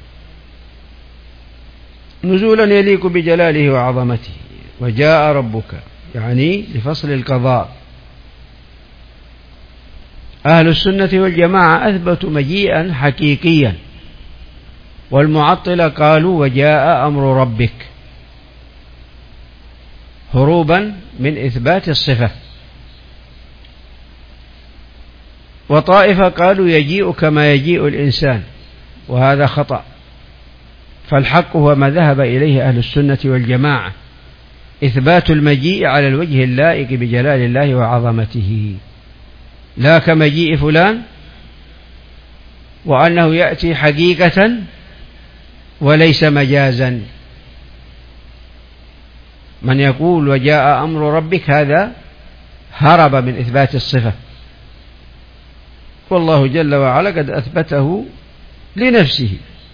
نزولا يليق بجلاله وعظمته. وجاء ربك يعني لفصل القضاء. أهل السنة والجماعة أثبتوا مجيئا حقيقيا، والمعطلة قالوا: وجاء أمر ربك، هروبا من إثبات الصفة. وطائفة قالوا: يجيء كما يجيء الإنسان، وهذا خطأ. فالحق هو ما ذهب إليه أهل السنة والجماعة، إثبات المجيء على الوجه اللائق بجلال الله وعظمته، لا كمجيء فلان، وأنه يأتي حقيقة وليس مجازا. من يقول وجاء أمر ربك هذا هرب من إثبات الصفة، والله جل وعلا قد أثبته لنفسه.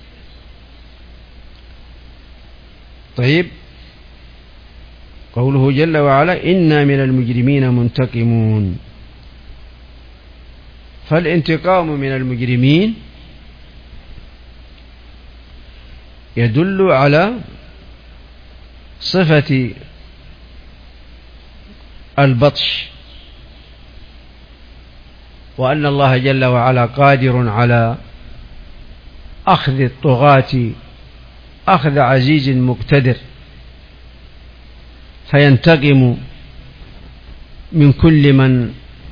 طيب، قوله جل وعلا: إنا من المجرمين منتقمون. فالانتقام من المجرمين يدل على صفة البطش، وأن الله جل وعلا قادر على أخذ الطغاة أخذ عزيز مقتدر، فينتقم من كل من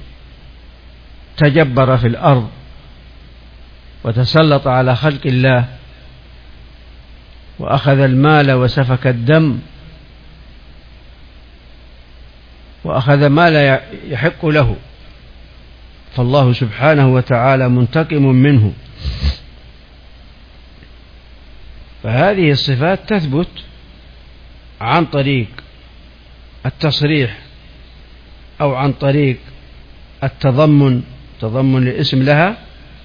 تجبر في الأرض وتسلط على خلق الله وأخذ المال وسفك الدم وأخذ ما لا يحق له، فالله سبحانه وتعالى منتقم منه. فهذه الصفات تثبت عن طريق التصريح أو عن طريق التضمن، تضمن الاسم لها،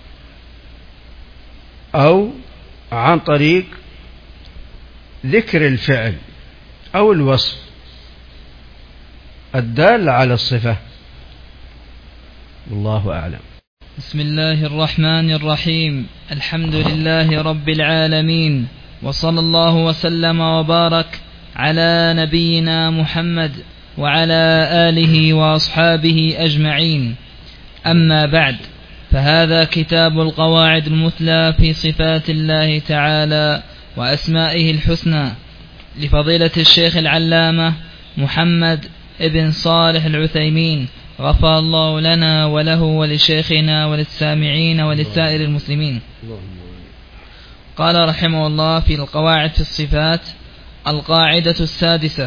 أو عن طريق ذكر الفعل أو الوصف الدال على الصفة. والله أعلم. بسم الله الرحمن الرحيم. الحمد لله رب العالمين، وصلى الله وسلم وبارك على نبينا محمد وعلى آله وأصحابه أجمعين. أما بعد، فهذا كتاب القواعد المثلى في صفات الله تعالى وأسمائه الحسنى لفضيلة الشيخ العلامة محمد ابن صالح العثيمين، غفر الله لنا وله ولشيخنا وللسامعين ولسائر المسلمين. قال رحمه الله في القواعد في الصفات: القاعدة السادسة: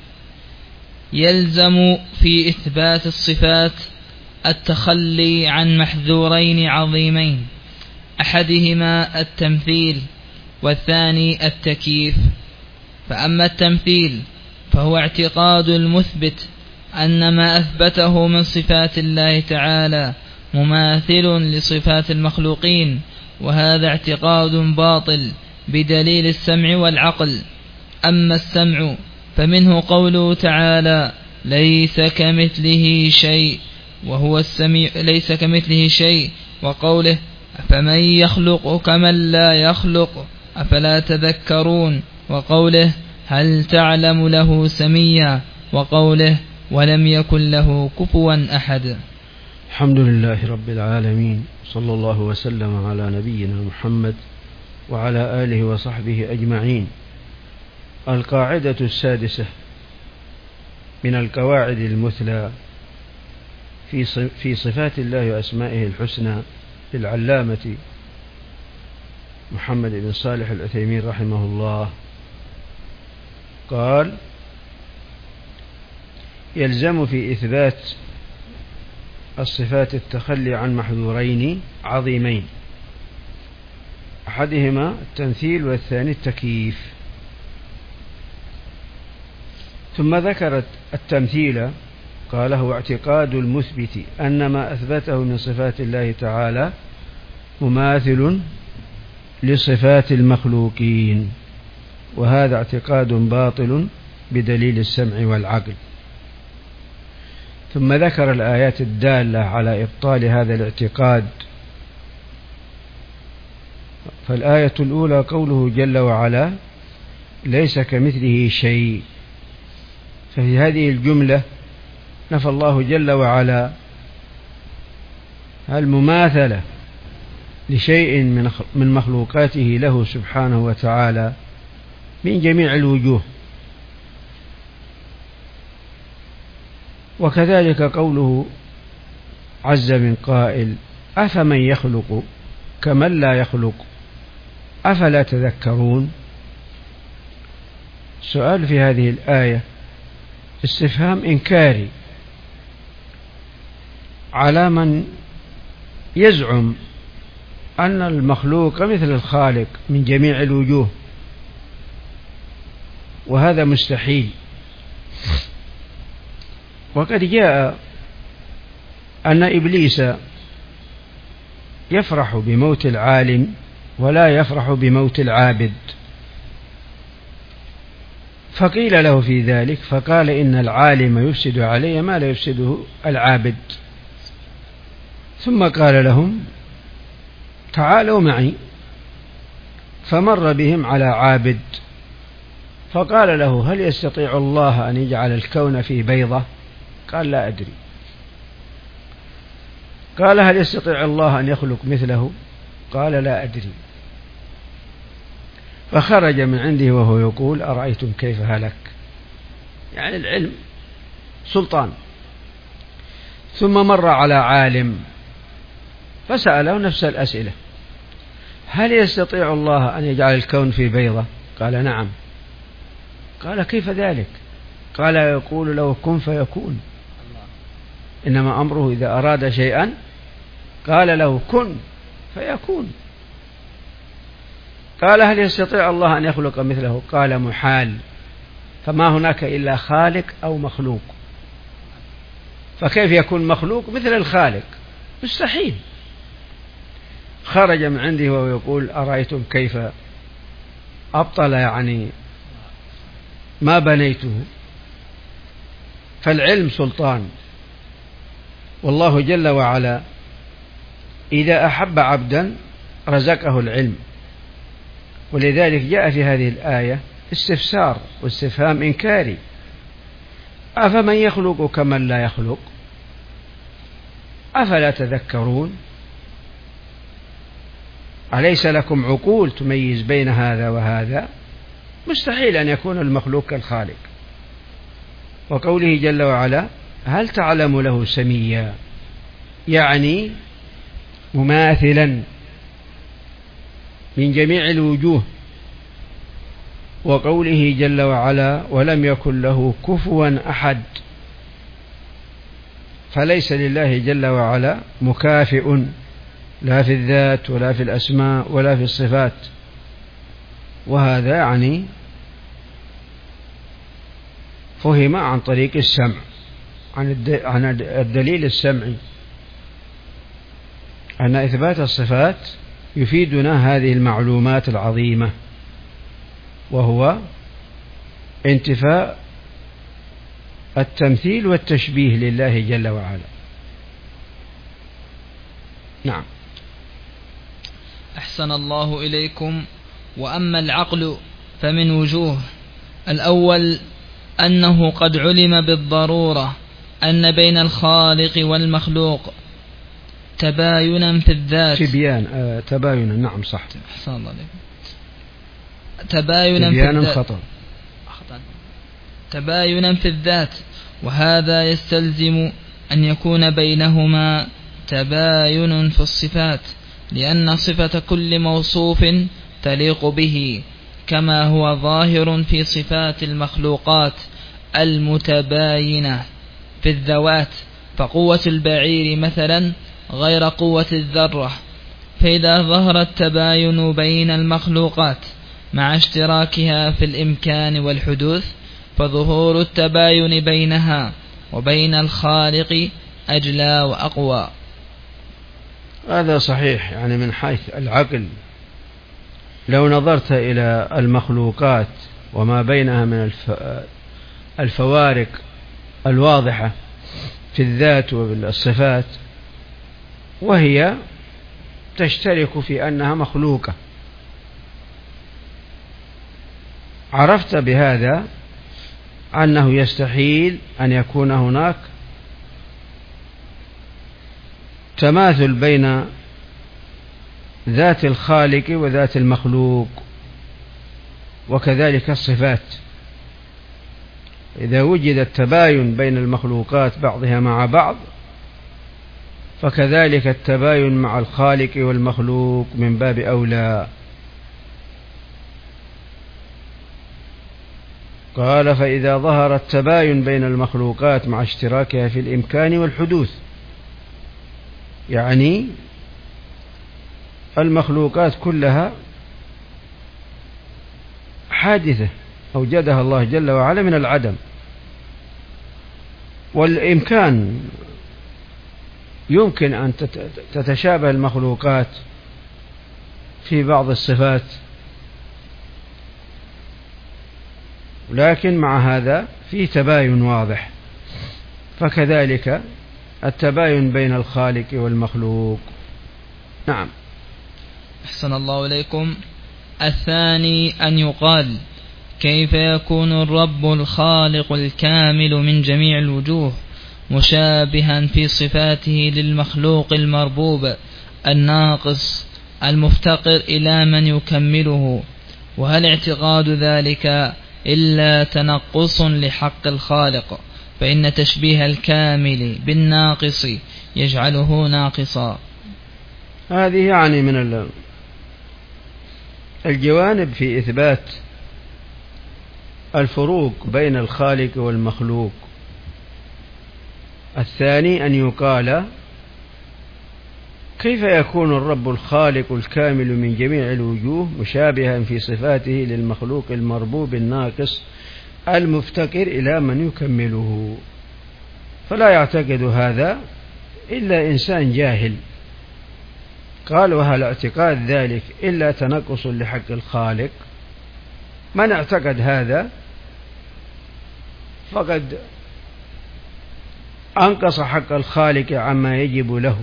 يلزم في إثبات الصفات التخلي عن محذورين عظيمين، أحدهما التمثيل والثاني التكييف. فأما التمثيل فهو اعتقاد المثبت أن ما أثبته من صفات الله تعالى مماثل لصفات المخلوقين، وهذا اعتقاد باطل بدليل السمع والعقل. أما السمع فمنه قوله تعالى: ليس كمثله شيء وهو السميع، ليس كمثله شيء، وقوله: فمن يخلق كمن لا يخلق أفلا تذكرون، وقوله: هل تعلم له سميا، وقوله: ولم يكن له كفوا أحد. الحمد لله رب العالمين، صلى الله وسلم على نبينا محمد وعلى آله وصحبه أجمعين. القاعدة السادسة من القواعد المثلى في صفات الله وأسمائه الحسنى للعلامة محمد بن صالح العثيمين رحمه الله، قال: يلزم في إثبات الصفات التخلي عن محذورين عظيمين، أحدهما التمثيل والثاني التكييف. ثم ذكرت التمثيل، قال: هو اعتقاد المثبت أن ما أثبته من صفات الله تعالى مماثل لصفات المخلوقين، وهذا اعتقاد باطل بدليل السمع والعقل. ثم ذكر الآيات الدالة على إبطال هذا الاعتقاد. فالآية الأولى قوله جل وعلا: ليس كمثله شيء. ففي هذه الجملة نفى الله جل وعلا المماثلة لشيء من مخلوقاته له سبحانه وتعالى من جميع الوجوه. وكذلك قوله عز من قائل: أفمن يخلق كمن لا يخلق أفلا تذكرون. السؤال في هذه الآية استفهام إنكاري على من يزعم أن المخلوق مثل الخالق من جميع الوجوه، وهذا مستحيل. وقد جاء أن إبليس يفرح بموت العالم ولا يفرح بموت العابد، فقيل له في ذلك فقال: إن العالم يفسد علي ما لا يفسده العابد. ثم قال لهم: تعالوا معي، فمر بهم على عابد فقال له: هل يستطيع الله أن يجعل الكون في بيضة؟ قال: لا أدري. قال: هل يستطيع الله أن يخلق مثله؟ قال: لا أدري. فخرج من عنده وهو يقول: أرأيتم كيف هلك. يعني العلم سلطان. ثم مر على عالم فسأله نفس الأسئلة: هل يستطيع الله أن يجعل الكون في بيضة؟ قال: نعم. قال: كيف ذلك؟ قال: يقول له كن فيكون، إنما أمره إذا أراد شيئا قال له كن فيكون. قال: هل يستطيع الله أن يخلق مثله؟ قال: محال، فما هناك إلا خالق أو مخلوق، فكيف يكون مخلوق مثل الخالق؟ مستحيل. خرج من عنده وهو يقول: أرأيتم كيف أبطل يعني ما بنيته. فالعلم سلطان، والله جل وعلا إذا أحب عبدا رزقه العلم، ولذلك جاء في هذه الآية استفسار واستفهام إنكاري: أفمن يخلق كمن لا يخلق أفلا تذكرون. أليس لكم عقول تميز بين هذا وهذا؟ مستحيل أن يكون المخلوق كالخالق. وقوله جل وعلا: هل تعلم له سميا، يعني مماثلا من جميع الوجوه. وقوله جل وعلا: ولم يكن له كفوا أحد، فليس لله جل وعلا مكافئ لا في الذات ولا في الأسماء ولا في الصفات. وهذا يعني فهم عن طريق السمع، عن الدليل السمعي. أن إثبات الصفات يفيدنا هذه المعلومات العظيمة، وهو انتفاء التمثيل والتشبيه لله جل وعلا. نعم. أحسن الله إليكم. وأما العقل فمن وجوه: الأول أنه قد علم بالضرورة أن بين الخالق والمخلوق تباينا في الذات. تباينا. نعم صح. أحسن الله إليكم. تباينا في الذات، وهذا يستلزم أن يكون بينهما تباين في الصفات، لأن صفة كل موصوف تليق به، كما هو ظاهر في صفات المخلوقات المتباينة في الذوات، فقوة البعير مثلا غير قوة الذرة. فإذا ظهر التباين بين المخلوقات مع اشتراكها في الإمكان والحدوث، فظهور التباين بينها وبين الخالق أجلى وأقوى. هذا صحيح، يعني من حيث العقل لو نظرت إلى المخلوقات وما بينها من الفوارق الواضحة في الذات والصفات، وهي تشترك في أنها مخلوقة، عرفت بهذا أنه يستحيل أن يكون هناك تماثل بين ذات الخالق وذات المخلوق، وكذلك الصفات. إذا وجد التباين بين المخلوقات بعضها مع بعض، فكذلك التباين مع الخالق والمخلوق من باب أولى. قال: فإذا ظهر التباين بين المخلوقات مع اشتراكها في الإمكان والحدوث، يعني المخلوقات كلها حادثة أوجدها الله جل وعلا من العدم، والإمكان يمكن أن تتشابه المخلوقات في بعض الصفات، لكن مع هذا في تباين واضح، فكذلك التباين بين الخالق والمخلوق. نعم. أحسن الله إليكم. الثاني أن يقال: كيف يكون الرب الخالق الكامل من جميع الوجوه مشابها في صفاته للمخلوق المربوب الناقص المفتقر إلى من يكمله؟ وهل اعتقاد ذلك إلا تنقص لحق الخالق؟ فإن تشبيه الكامل بالناقص يجعله ناقصا. هذه يعني من الجوانب في إثبات الفروق بين الخالق والمخلوق. الثاني أن يقال: كيف يكون الرب الخالق الكامل من جميع الوجوه مشابها في صفاته للمخلوق المربوب الناقص المفتقر إلى من يكمله؟ فلا يعتقد هذا إلا إنسان جاهل. قال: وهل اعتقاد ذلك إلا تنقص لحق الخالق؟ من اعتقد هذا فقد أنقص حق الخالق عما يجب له،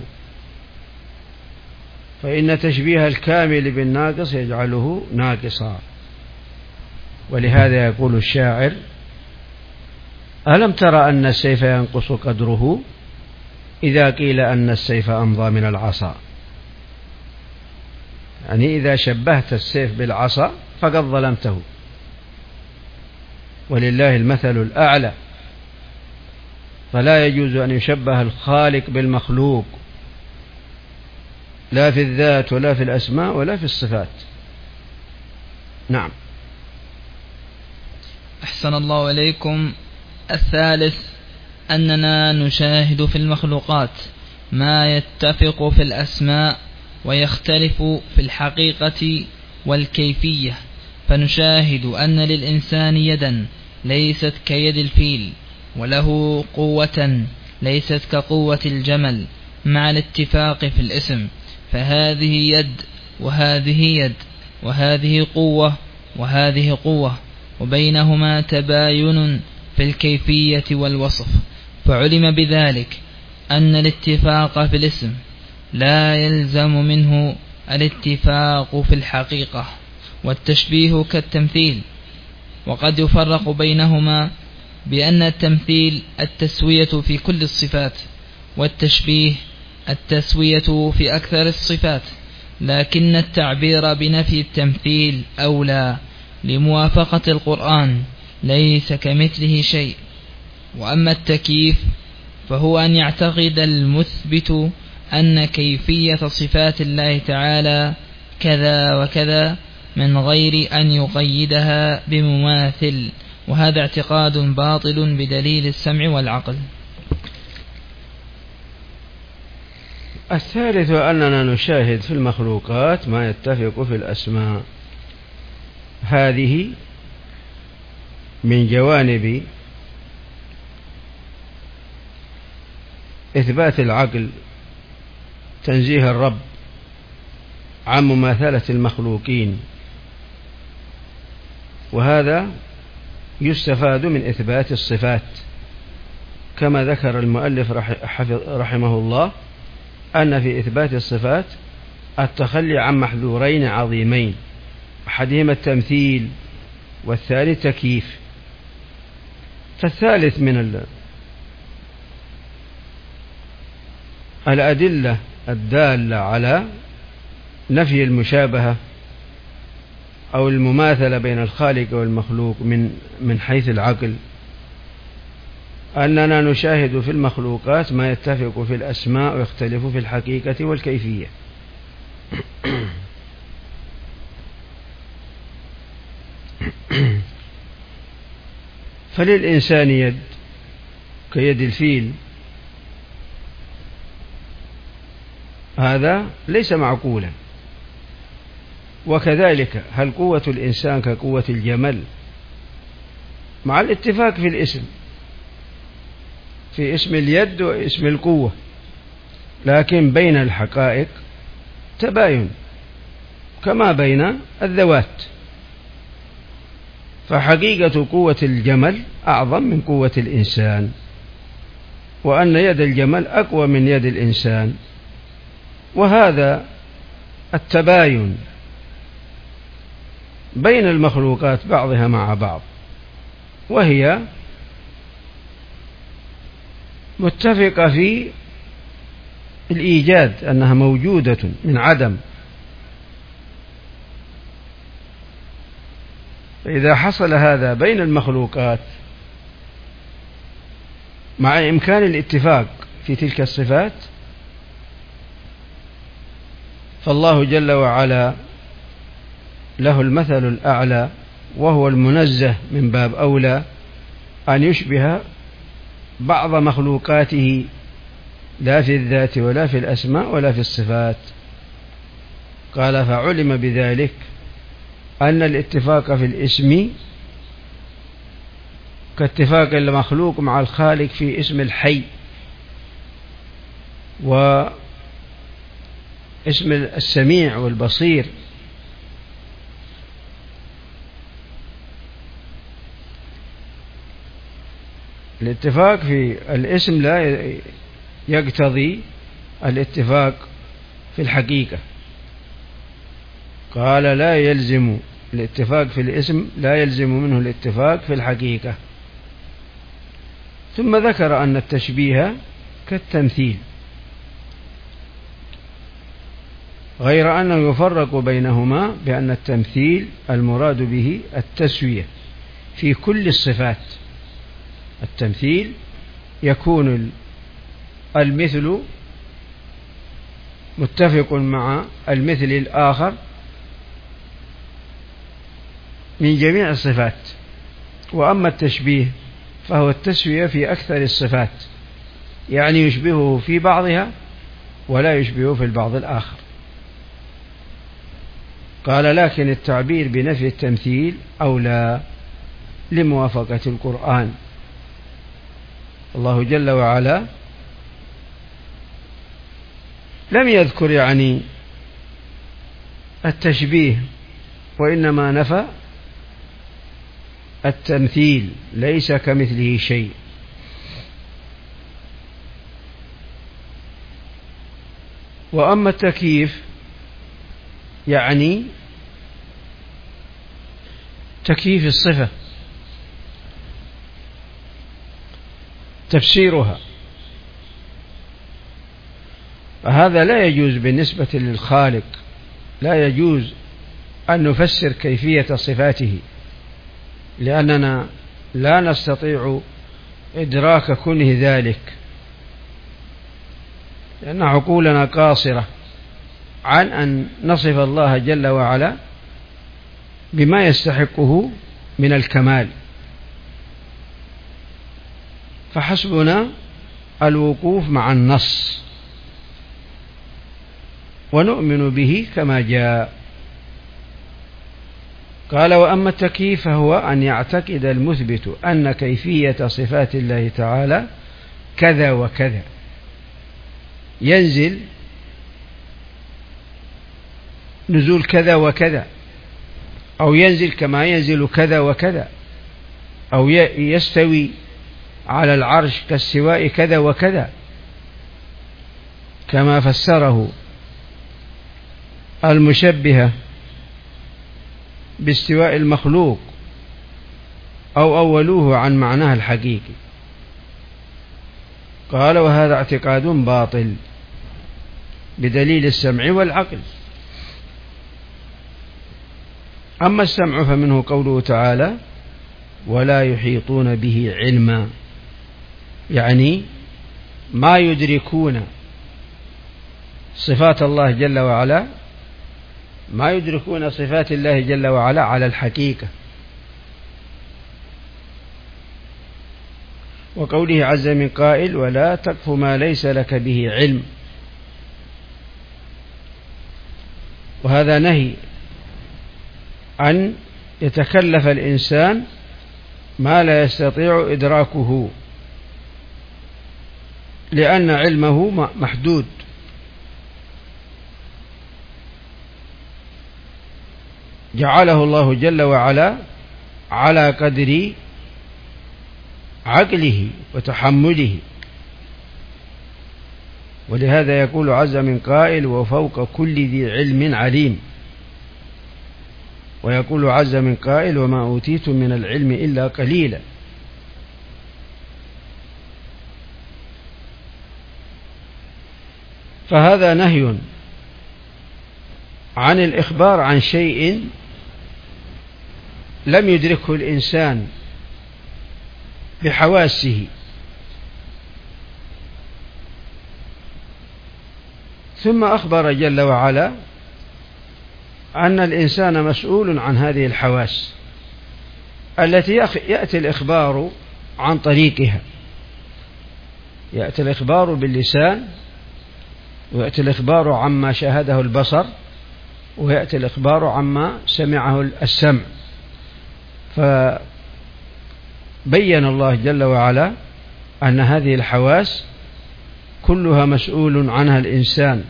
فإن تشبيه الكامل بالناقص يجعله ناقصا. ولهذا يقول الشاعر: ألم تر أن السيف ينقص قدره إذا قيل أن السيف أمضى من العصا؟ يعني إذا شبهت السيف بالعصا فقد ظلمته، ولله المثل الأعلى، فلا يجوز أن يشبه الخالق بالمخلوق، لا في الذات ولا في الأسماء ولا في الصفات. نعم. أحسن الله إليكم. الثالث أننا نشاهد في المخلوقات ما يتفق في الأسماء ويختلف في الحقيقة والكيفية، فنشاهد أن للإنسان يدا ليست كيد الفيل، وله قوة ليست كقوة الجمل، مع الاتفاق في الاسم، فهذه يد وهذه يد، وهذه قوة وهذه قوة، وبينهما تباين في الكيفية والوصف. فعلم بذلك أن الاتفاق في الاسم لا يلزم منه الاتفاق في الحقيقة، والتشبيه كالتمثيل. وقد يفرق بينهما بأن التمثيل التسوية في كل الصفات، والتشبيه التسوية في أكثر الصفات، لكن التعبير بنفي التمثيل أولى لموافقة القرآن ليس كمثله شيء. وأما التكييف فهو أن يعتقد المثبت أن كيفية صفات الله تعالى كذا وكذا من غير أن يقيدها بمماثل، وهذا اعتقاد باطل بدليل السمع والعقل. الثالث أننا نشاهد في المخلوقات ما يتفق في الأسماء. هذه من جوانب إثبات العقل، تنزيه الرب عن مماثلة المخلوقين، وهذا يستفاد من إثبات الصفات، كما ذكر المؤلف رحمه الله أن في إثبات الصفات التخلي عن محذورين عظيمين، أحدهما التمثيل والثاني التكييف. فالثالث من الأدلة الدالة على نفي المشابهة أو المماثلة بين الخالق والمخلوق من حيث العقل أننا نشاهد في المخلوقات ما يتفق في الأسماء ويختلف في الحقيقة والكيفية. فللإنسان يد كيد الفيل، هذا ليس معقولا. وكذلك هل قوة الإنسان كقوة الجمل، مع الاتفاق في الاسم، في اسم اليد واسم القوة، لكن بين الحقائق تباين كما بين الذوات. فحقيقة قوة الجمل أعظم من قوة الإنسان، وأن يد الجمل أقوى من يد الإنسان، وهذا التباين بين المخلوقات بعضها مع بعض، وهي متفقة في الإيجاد أنها موجودة من عدم. فإذا حصل هذا بين المخلوقات مع إمكان الاتفاق في تلك الصفات، فالله جل وعلا له المثل الأعلى، وهو المنزه من باب أولى أن يشبه بعض مخلوقاته، لا في الذات ولا في الأسماء ولا في الصفات. قال فعلم بذلك أن الاتفاق في الاسم كاتفاق المخلوق مع الخالق في اسم الحي واسم السميع والبصير. الاتفاق في الاسم لا يقتضي الاتفاق في الحقيقة. قال لا يلزم الاتفاق في الاسم، لا يلزم منه الاتفاق في الحقيقة. ثم ذكر أن التشبيه كالتمثيل، غير أنه يفرق بينهما بأن التمثيل المراد به التسوية في كل الصفات. التمثيل يكون المثل متفق مع المثل الآخر من جميع الصفات. وأما التشبيه فهو التسوية في أكثر الصفات، يعني يشبهه في بعضها ولا يشبهه في البعض الآخر. قال لكن التعبير بنفي التمثيل أولى لموافقة القرآن. الله جل وعلا لم يذكر يعني التشبيه وإنما نفى التمثيل، ليس كمثله شيء. وأما التكييف يعني تكييف الصفة، تفسيرها، فهذا لا يجوز بالنسبة للخالق، لا يجوز أن نفسر كيفية صفاته، لأننا لا نستطيع إدراك كنه ذلك، لأن عقولنا قاصرة عن أن نصف الله جل وعلا بما يستحقه من الكمال، فحسبنا الوقوف مع النص ونؤمن به كما جاء. قال: وأما التكييف فهو أن يعتقد المثبت أن كيفية صفات الله تعالى كذا وكذا، ينزل نزول كذا وكذا، أو ينزل كما ينزل كذا وكذا، أو يستوي على العرش كاستواء كذا وكذا، كما فسره المشبهة باستواء المخلوق أو أولوه عن معناه الحقيقي. قال: وهذا اعتقاد باطل بدليل السمع والعقل. أما السمع فمنه قوله تعالى: ولا يحيطون به علما، يعني ما يدركون صفات الله جل وعلا، ما يدركون صفات الله جل وعلا على الحقيقة. وقوله عز من قائل: ولا تقف ما ليس لك به علم، وهذا نهي أن يتكلف الإنسان ما لا يستطيع إدراكه، لأن علمه محدود، جعله الله جل وعلا على قدر عقله وتحمله. ولهذا يقول عز من قائل: وفوق كل ذي علم عليم. ويقول عز من قائل: وما أوتيتم من العلم إلا قليلا. فهذا نهي عن الإخبار عن شيء لم يدركه الإنسان بحواسه. ثم أخبر جل وعلا أن الإنسان مسؤول عن هذه الحواس التي يأتي الإخبار عن طريقها، يأتي الإخبار باللسان، ويأتي الإخبار عما شاهده البصر، ويأتي الإخبار عما سمعه السمع. فبين الله جل وعلا أن هذه الحواس كلها مسؤول عنها الإنسان.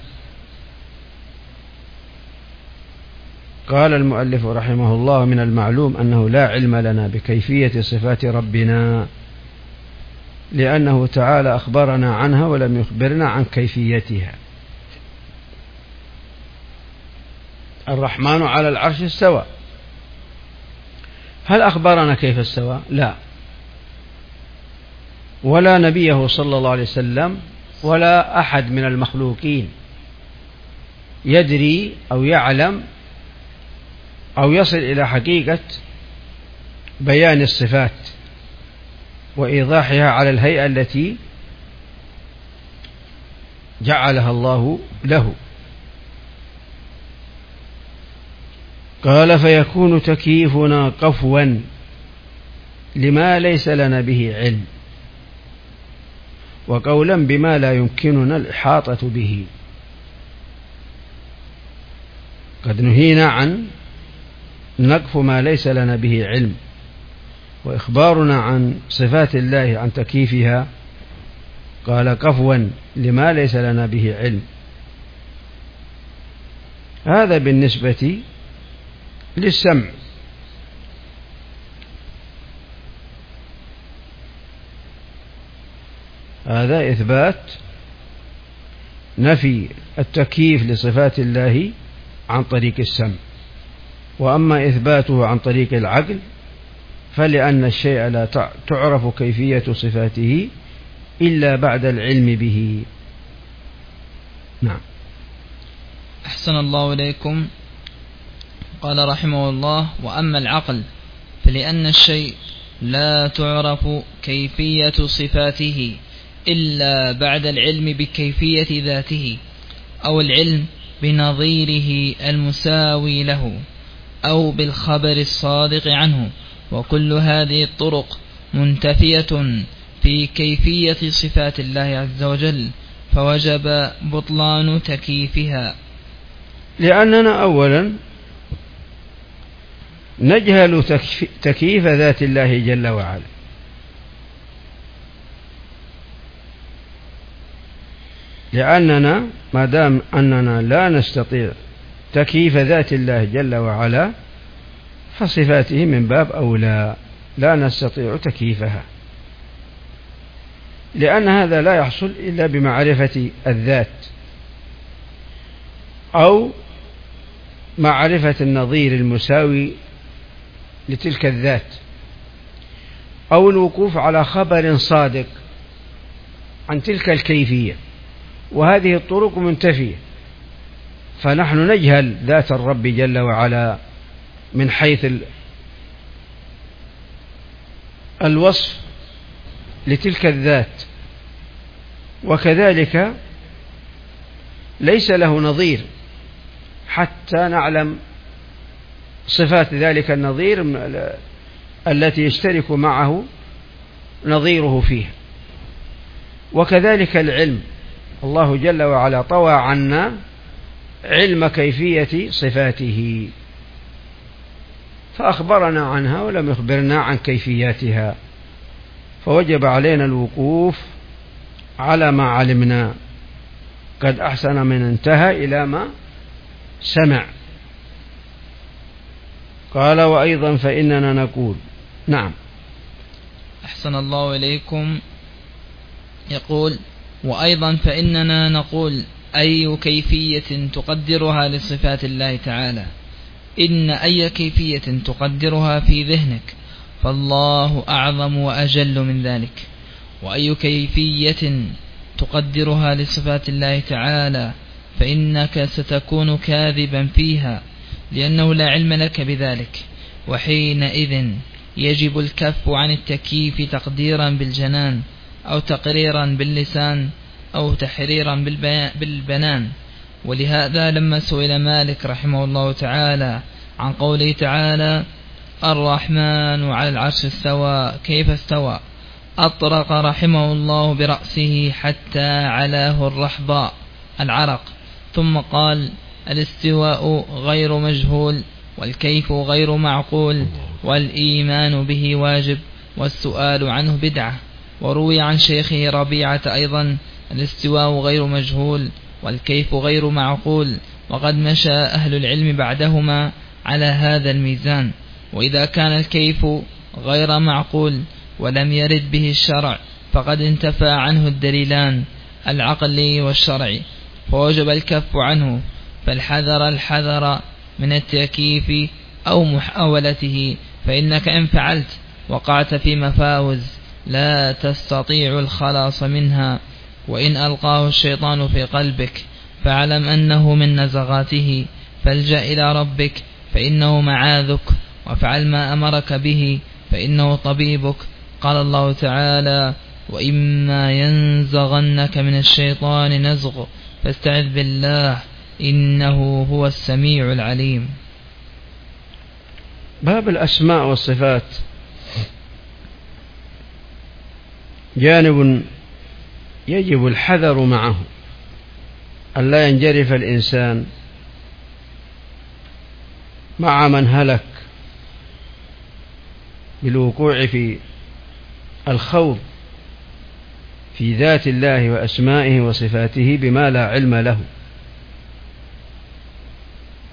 قال المؤلف رحمه الله: من المعلوم أنه لا علم لنا بكيفية صفات ربنا، لأنه تعالى أخبرنا عنها ولم يخبرنا عن كيفيتها. الرحمن على العرش استوى، هل أخبرنا كيف استوى؟ لا، ولا نبيه صلى الله عليه وسلم ولا أحد من المخلوقين يدري أو يعلم أو يصل إلى حقيقة بيان الصفات وإيضاحها على الهيئة التي جعلها الله له. قال: فيكون تكييفنا قفوا لما ليس لنا به علم، وقولا بما لا يمكننا الإحاطة به. قد نهينا عن نقف ما ليس لنا به علم، وإخبارنا عن صفات الله عن تكييفها قال قفوا لما ليس لنا به علم. هذا بالنسبة للسمع. هذا إثبات نفي التكييف لصفات الله عن طريق السمع. وأما إثباته عن طريق العقل فلأن الشيء لا تعرف كيفية صفاته إلا بعد العلم به. نعم. أحسن الله إليكم. قال رحمه الله: وأما العقل فلأن الشيء لا تعرف كيفية صفاته إلا بعد العلم بكيفية ذاته أو العلم بنظيره المساوي له أو بالخبر الصادق عنه، وكل هذه الطرق منتفية في كيفية صفات الله عز وجل، فوجب بطلان تكييفها. لأننا أولا نجهل تكييف ذات الله جل وعلا، لأننا ما دام أننا لا نستطيع تكييف ذات الله جل وعلا فصفاته من باب أولى لا نستطيع تكييفها، لأن هذا لا يحصل إلا بمعرفة الذات أو معرفة النظير المساوي لتلك الذات أو الوقوف على خبر صادق عن تلك الكيفية، وهذه الطرق منتفية. فنحن نجهل ذات الرب جل وعلا من حيث الوصف لتلك الذات، وكذلك ليس له نظير حتى نعلم صفات ذلك النظير التي يشترك معه نظيره فيه. وكذلك العلم، الله جل وعلا طوى عنا علم كيفية صفاته فأخبرنا عنها ولم يخبرنا عن كيفياتها، فوجب علينا الوقوف على ما علمنا. قد أحسن من انتهى إلى ما سمع. قال: وأيضا فإننا نقول. نعم. أحسن الله إليكم. يقول: وأيضا فإننا نقول أي كيفية تقدرها لصفات الله تعالى، إن أي كيفية تقدرها في ذهنك فالله أعظم وأجل من ذلك، وأي كيفية تقدرها لصفات الله تعالى فإنك ستكون كاذبا فيها، لأنه لا علم لك بذلك، وحينئذ يجب الكف عن التكييف تقديرا بالجنان أو تقريرا باللسان أو تحريرا بالبنان. ولهذا لما سئل مالك رحمه الله تعالى عن قوله تعالى: الرحمن على العرش استوى كيف استوى، أطرق رحمه الله برأسه حتى علاه الرحضاء العرق، ثم قال: الاستواء غير مجهول، والكيف غير معقول، والإيمان به واجب، والسؤال عنه بدعة. وروي عن شيخه ربيعة أيضا: الاستواء غير مجهول، والكيف غير معقول، وقد مشى أهل العلم بعدهما على هذا الميزان. وإذا كان الكيف غير معقول ولم يرد به الشرع فقد انتفى عنه الدليلان العقلي والشرعي، فوجب الكف عنه. فالحذر من التكييف أو محاولته، فإنك إن فعلت وقعت في مفاوز لا تستطيع الخلاص منها. وإن ألقاه الشيطان في قلبك فاعلم أنه من نزغاته، فالجأ إلى ربك فإنه معاذك، وافعل ما أمرك به فإنه طبيبك. قال الله تعالى: وإما ينزغنك من الشيطان نزغ فاستعذ بالله إنه هو السميع العليم. باب الأسماء والصفات جانب يجب الحذر معه، ألا ينجرف الإنسان مع من هلك بالوقوع في الخوض في ذات الله وأسمائه وصفاته بما لا علم له.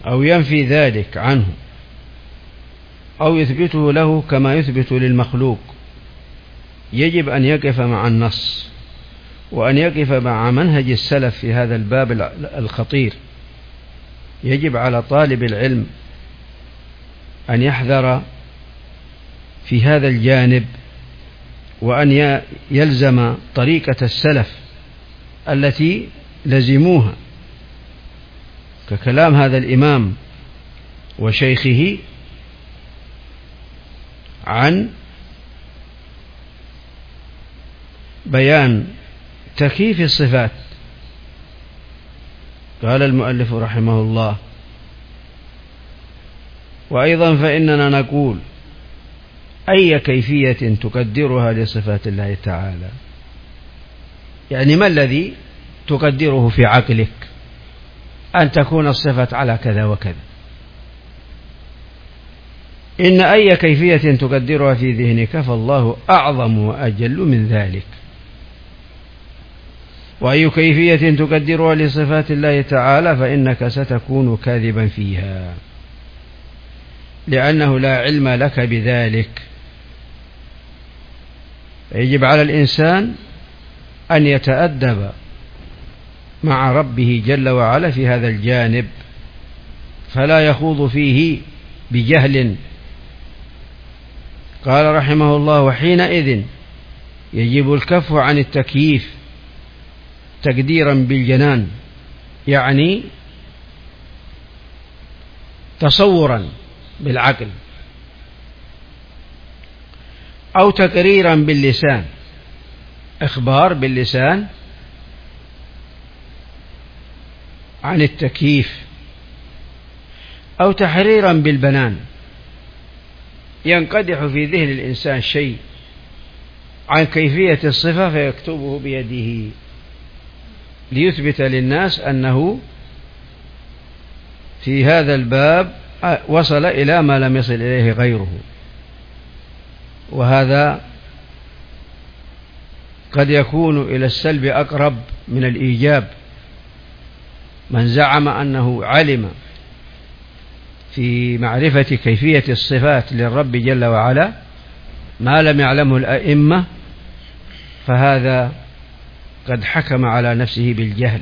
أو ينفي ذلك عنه أو يثبته له كما يثبت للمخلوق، يجب أن يقف مع النص وأن يقف مع منهج السلف في هذا الباب الخطير. يجب على طالب العلم أن يحذر في هذا الجانب، وأن يلزم طريقة السلف التي لزموها، ككلام هذا الإمام وشيخه عن بيان تكييف الصفات. قال المؤلف رحمه الله: وأيضا فإننا نقول أي كيفية تقدرها لصفات الله تعالى، يعني ما الذي تقدره في عقلك أن تكون الصفة على كذا وكذا؟ إن أي كيفية تقدرها في ذهنك فالله أعظم وأجل من ذلك. وأي كيفية تقدرها لصفات الله تعالى فإنك ستكون كاذبا فيها، لأنه لا علم لك بذلك. يجب على الإنسان أن يتأدب مع ربه جل وعلا في هذا الجانب، فلا يخوض فيه بجهل. قال رحمه الله: وحينئذ يجب الكف عن التكييف تقديرا بالجنان، يعني تصورا بالعقل، أو تقريرا باللسان، إخبار باللسان عن التكييف، أو تحريرا بالبنان، ينقدح في ذهن الإنسان شيء عن كيفية الصفة فيكتبه بيده ليثبت للناس أنه في هذا الباب وصل إلى ما لم يصل إليه غيره. وهذا قد يكون إلى السلب أقرب من الإيجاب. من زعم أنه علم في معرفة كيفية الصفات للرب جل وعلا ما لم يعلمه الأئمة، فهذا قد حكم على نفسه بالجهل.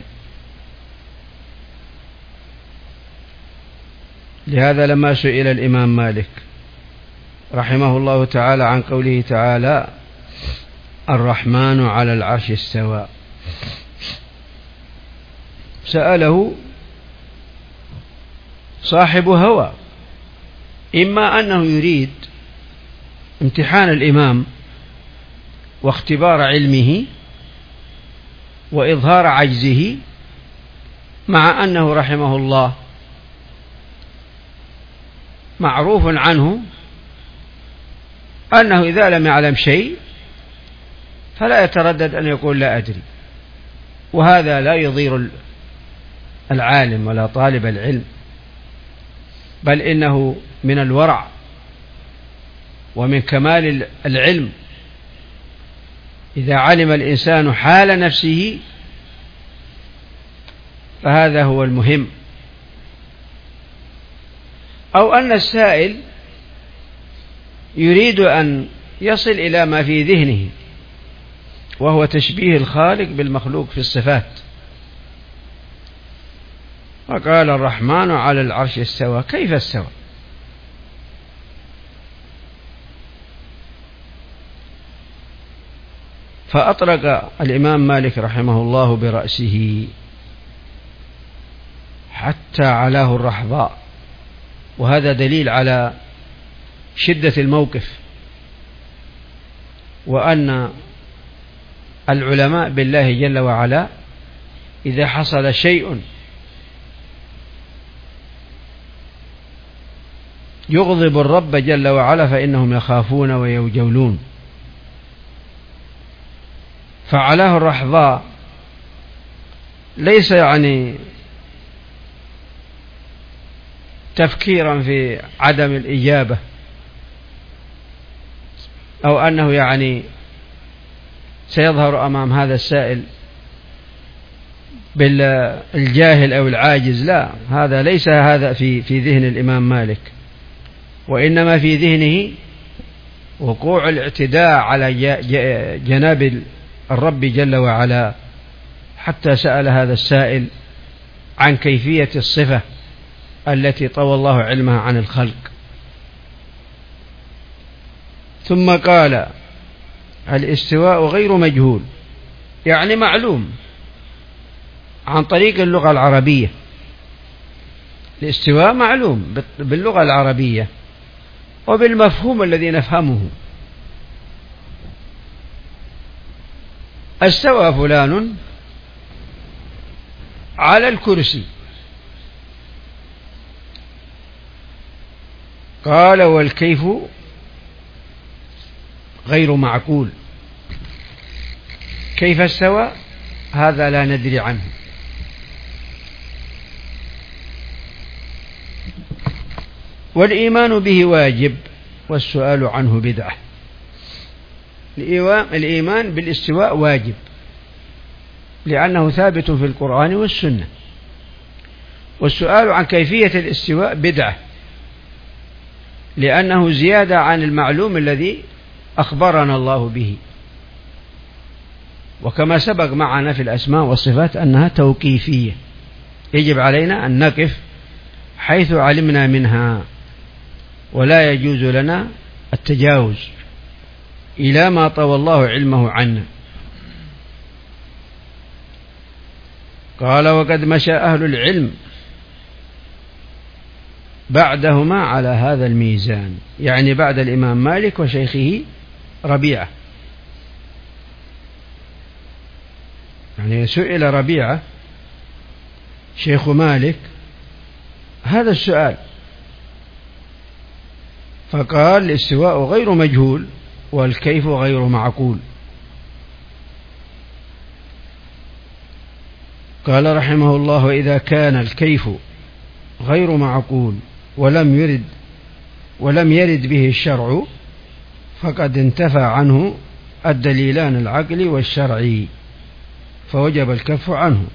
لهذا لما سئل الإمام مالك رحمه الله تعالى عن قوله تعالى: الرحمن على العرش استوى، سأله صاحب هوى، إما أنه يريد امتحان الإمام واختبار علمه وإظهار عجزه، مع أنه رحمه الله معروف عنه أنه إذا لم يعلم شيء فلا يتردد أن يقول لا أدري، وهذا لا يضير العالم ولا طالب العلم، بل إنه من الورع ومن كمال العلم إذا علم الإنسان حال نفسه، فهذا هو المهم. أو أن السائل يريد أن يصل إلى ما في ذهنه، وهو تشبيه الخالق بالمخلوق في الصفات. وقال: الرحمن على العرش استوى، كيف استوى؟ فأطرق الإمام مالك رحمه الله برأسه حتى علاه الرحضاء، وهذا دليل على شدة الموقف، وأن العلماء بالله جل وعلا إذا حصل شيء يغضب الرب جل وعلا فإنهم يخافون ويوجلون. فعلاه الرحضاء ليس يعني تفكيرا في عدم الإجابة، أو أنه يعني سيظهر أمام هذا السائل بالجاهل أو العاجز، لا، هذا ليس هذا في ذهن الإمام مالك، وإنما في ذهنه وقوع الاعتداء على جناب الرب جل وعلا، حتى سأل هذا السائل عن كيفية الصفة التي طوى الله علمها عن الخلق. ثم قال: الاستواء غير مجهول، يعني معلوم عن طريق اللغة العربية. الاستواء معلوم باللغة العربية وبالمفهوم الذي نفهمه. استوى فلان على الكرسي. قال: والكيف غير معقول، كيف استوى هذا لا ندري عنه. والإيمان به واجب والسؤال عنه بدعة. الإيمان بالاستواء واجب لأنه ثابت في القرآن والسنة، والسؤال عن كيفية الاستواء بدعة لأنه زيادة عن المعلوم الذي أخبرنا الله به. وكما سبق معنا في الأسماء والصفات أنها توقيفية، يجب علينا أن نقف حيث علمنا منها، ولا يجوز لنا التجاوز إلى ما طوى الله علمه عنا. قال: وقد مشى أهل العلم بعدهما على هذا الميزان، يعني بعد الإمام مالك وشيخه ربيعة. يعني سئل ربيعة شيخ مالك هذا السؤال، فقال: الاستواء غير مجهول والكيف غير معقول. قال رحمه الله: وإذا كان الكيف غير معقول ولم يرد به الشرع فقد انتفى عنه الدليلان العقلي والشرعي، فوجب الكف عنه.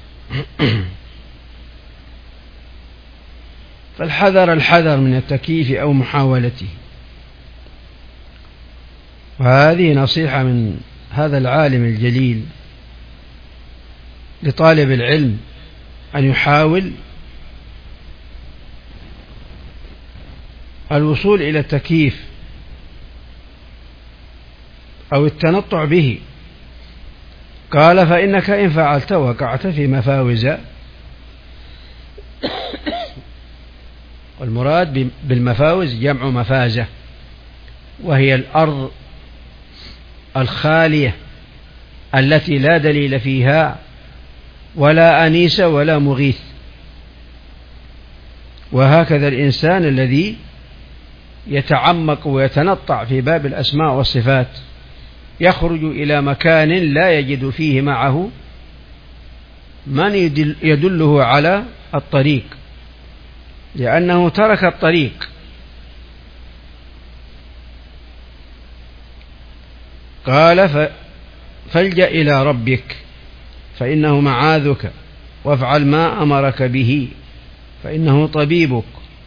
الحذر من التكييف أو محاولته. وهذه نصيحة من هذا العالم الجليل لطالب العلم أن يحاول الوصول إلى التكييف أو التنطع به. قال: فإنك إن فعلت وقعت في مفاوز. والمراد بالمفاوز جمع مفازة، وهي الأرض الخالية التي لا دليل فيها ولا أنيس ولا مغيث. وهكذا الإنسان الذي يتعمق ويتنطع في باب الأسماء والصفات يخرج إلى مكان لا يجد فيه معه من يدله على الطريق، لأنه ترك الطريق. قال: فالجأ إلى ربك فإنه معاذك، وافعل ما أمرك به فإنه طبيبك.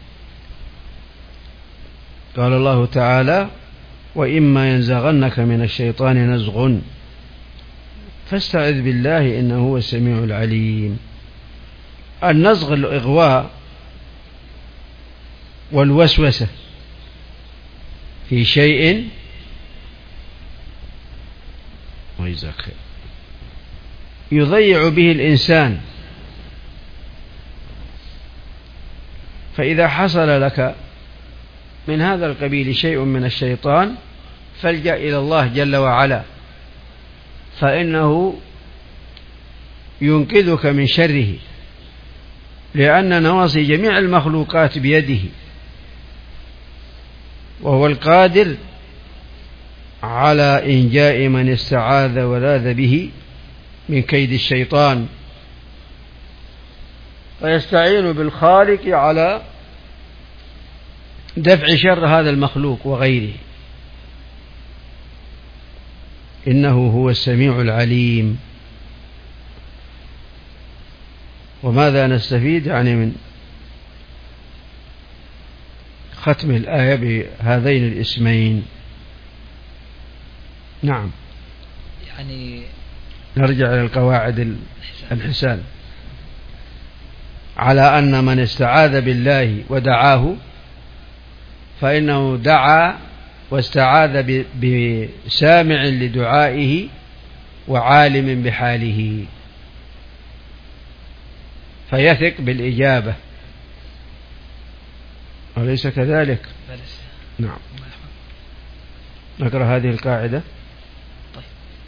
قال الله تعالى: وإما ينزغنك من الشيطان نزغ فاستعذ بالله إنه هو السميع العليم. النزغ الإغواء والوسوسة في شيء يضيع به الإنسان. فإذا حصل لك من هذا القبيل شيء من الشيطان فالجأ إلى الله جل وعلا، فإنه ينقذك من شره، لأن نواصي جميع المخلوقات بيده، وهو القادر على إنجاء من استعاذ ولاذ به من كيد الشيطان، فيستعين بالخالق على دفع شر هذا المخلوق وغيره. إنه هو السميع العليم. وماذا نستفيد يعني من ختم الآية بهذين الاسمين؟ نعم. يعني نرجع إلى القواعد الحسان على أن من استعاذ بالله ودعاه فإنه دعا واستعاذ بسامع لدعائه وعالم بحاله، فيثق بالإجابة، أليس كذلك؟ نعم. نقرأ هذه القاعدة. طيب.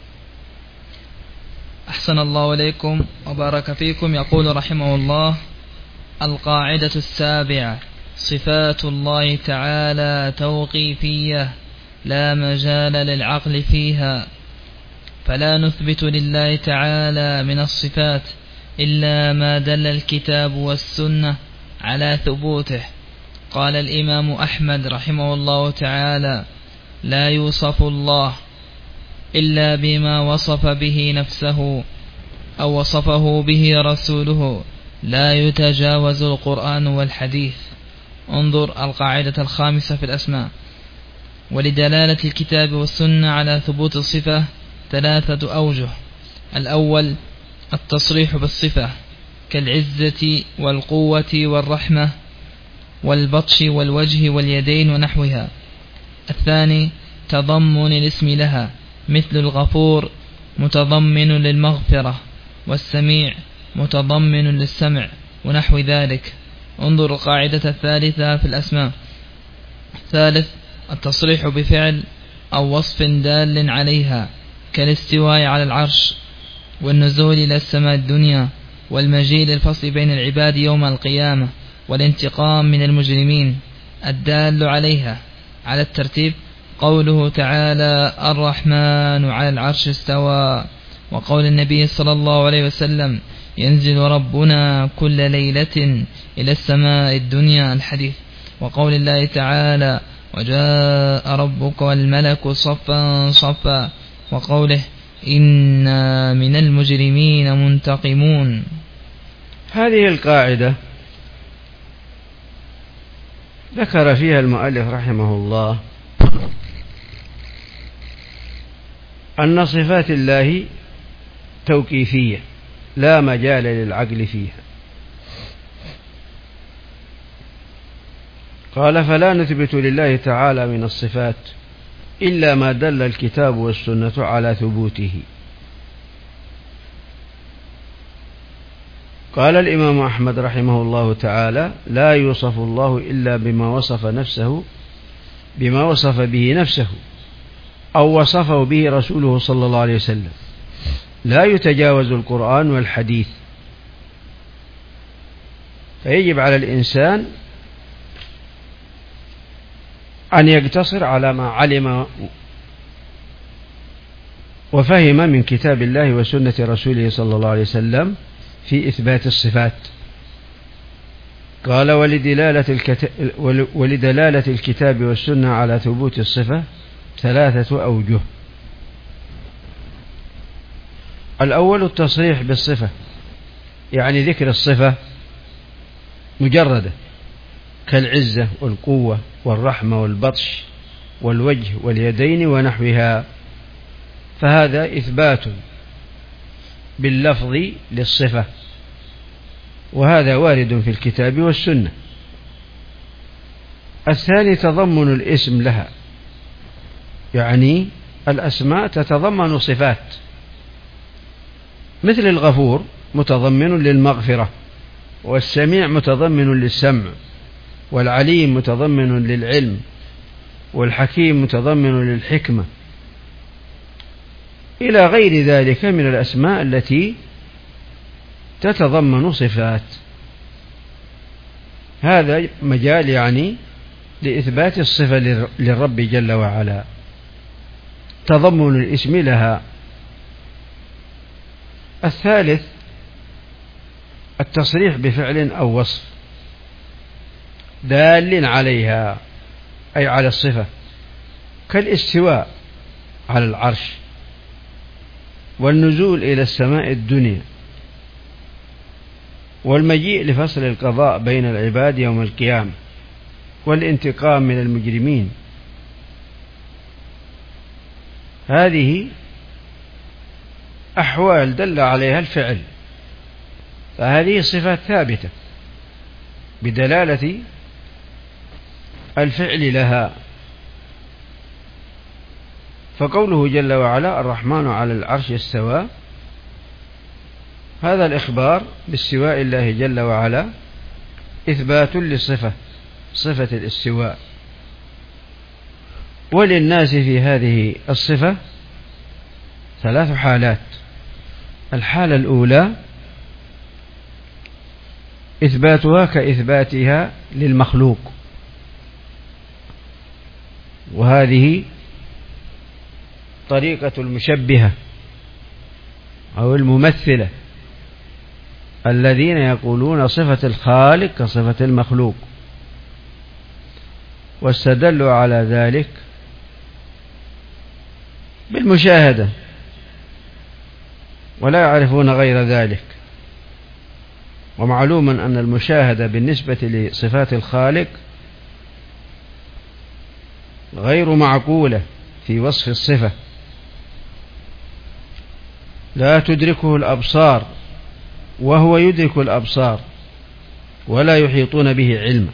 أحسن الله إليكم وبارك فيكم. يقول رحمه الله: القاعدة السابعة: صفات الله تعالى توقيفية لا مجال للعقل فيها، فلا نثبت لله تعالى من الصفات إلا ما دل الكتاب والسنة على ثبوته. قال الإمام أحمد رحمه الله تعالى: لا يوصف الله إلا بما وصف به نفسه أو وصفه به رسوله، لا يتجاوز القرآن والحديث. انظر القاعدة الخامسة في الأسماء. ولدلالة الكتاب والسنة على ثبوت الصفة 3 أوجه: الأول التصريح بالصفة كالعزة والقوة والرحمة والبطش والوجه واليدين ونحوها. الثاني تضمن الاسم لها، مثل الغفور متضمن للمغفرة، والسميع متضمن للسمع ونحو ذلك. انظر القاعدة الثالثة في الأسماء. ثالث التصريح بفعل أو وصف دال عليها كالاستواء على العرش والنزول إلى السماء الدنيا والمجيء للفصل بين العباد يوم القيامة والانتقام من المجرمين الدال عليها على الترتيب: قوله تعالى: الرحمن على العرش استوى، وقول النبي صلى الله عليه وسلم: ينزل ربنا كل ليلة إلى السماء الدنيا الحديث، وقول الله تعالى: وجاء ربك والملك صفا صفا، وقوله: إنا من المجرمين منتقمون. هذه القاعدة ذكر فيها المؤلف رحمه الله أن صفات الله توقيفية لا مجال للعقل فيها. قال: فلا نثبت لله تعالى من الصفات إلا ما دل الكتاب والسنة على ثبوته. قال الإمام أحمد رحمه الله تعالى: لا يوصف الله إلا بما وصف به نفسه أو وصفه به رسوله صلى الله عليه وسلم، لا يتجاوز القرآن والحديث. فيجب على الإنسان أن يقتصر على ما علم وفهم من كتاب الله وسنة رسوله صلى الله عليه وسلم في إثبات الصفات. قال: ولدلالة الكتاب والسنة على ثبوت الصفة 3 أوجه. الأول التصريح بالصفة، يعني ذكر الصفة مجردة كالعزة والقوة والرحمة والبطش والوجه واليدين ونحوها، فهذا إثبات باللفظ للصفة، وهذا وارد في الكتاب والسنة. الثاني تضمن الاسم لها، يعني الأسماء تتضمن صفات، مثل الغفور متضمن للمغفرة، والسميع متضمن للسمع، والعليم متضمن للعلم، والحكيم متضمن للحكمة، إلى غير ذلك من الأسماء التي تتضمن صفات. هذا مجال يعني لإثبات الصفة للرب جل وعلا، تضمن الاسم لها. الثالث التصريح بفعل أو وصف دال عليها، أي على الصفة، كالاستواء على العرش والنزول إلى السماء الدنيا والمجيء لفصل القضاء بين العباد يوم القيامة والانتقام من المجرمين. هذه أحوال دل عليها الفعل، فهذه صفات ثابتة بدلالة الفعل لها. فقوله جل وعلا الرحمن على العرش استوى، هذا الإخبار باستواء الله جل وعلا إثبات لصفة، صفة الاستواء. وللناس في هذه الصفة ثلاث حالات. الحالة الأولى إثباتها كإثباتها للمخلوق، وهذه طريقة المشبهة أو الممثلة الذين يقولون صفة الخالق كصفة المخلوق، واستدلوا على ذلك بالمشاهدة ولا يعرفون غير ذلك. ومعلوم أن المشاهدة بالنسبة لصفات الخالق غير معقولة في وصف الصفة، لا تدركه الأبصار وهو يدرك الأبصار ولا يحيطون به علما.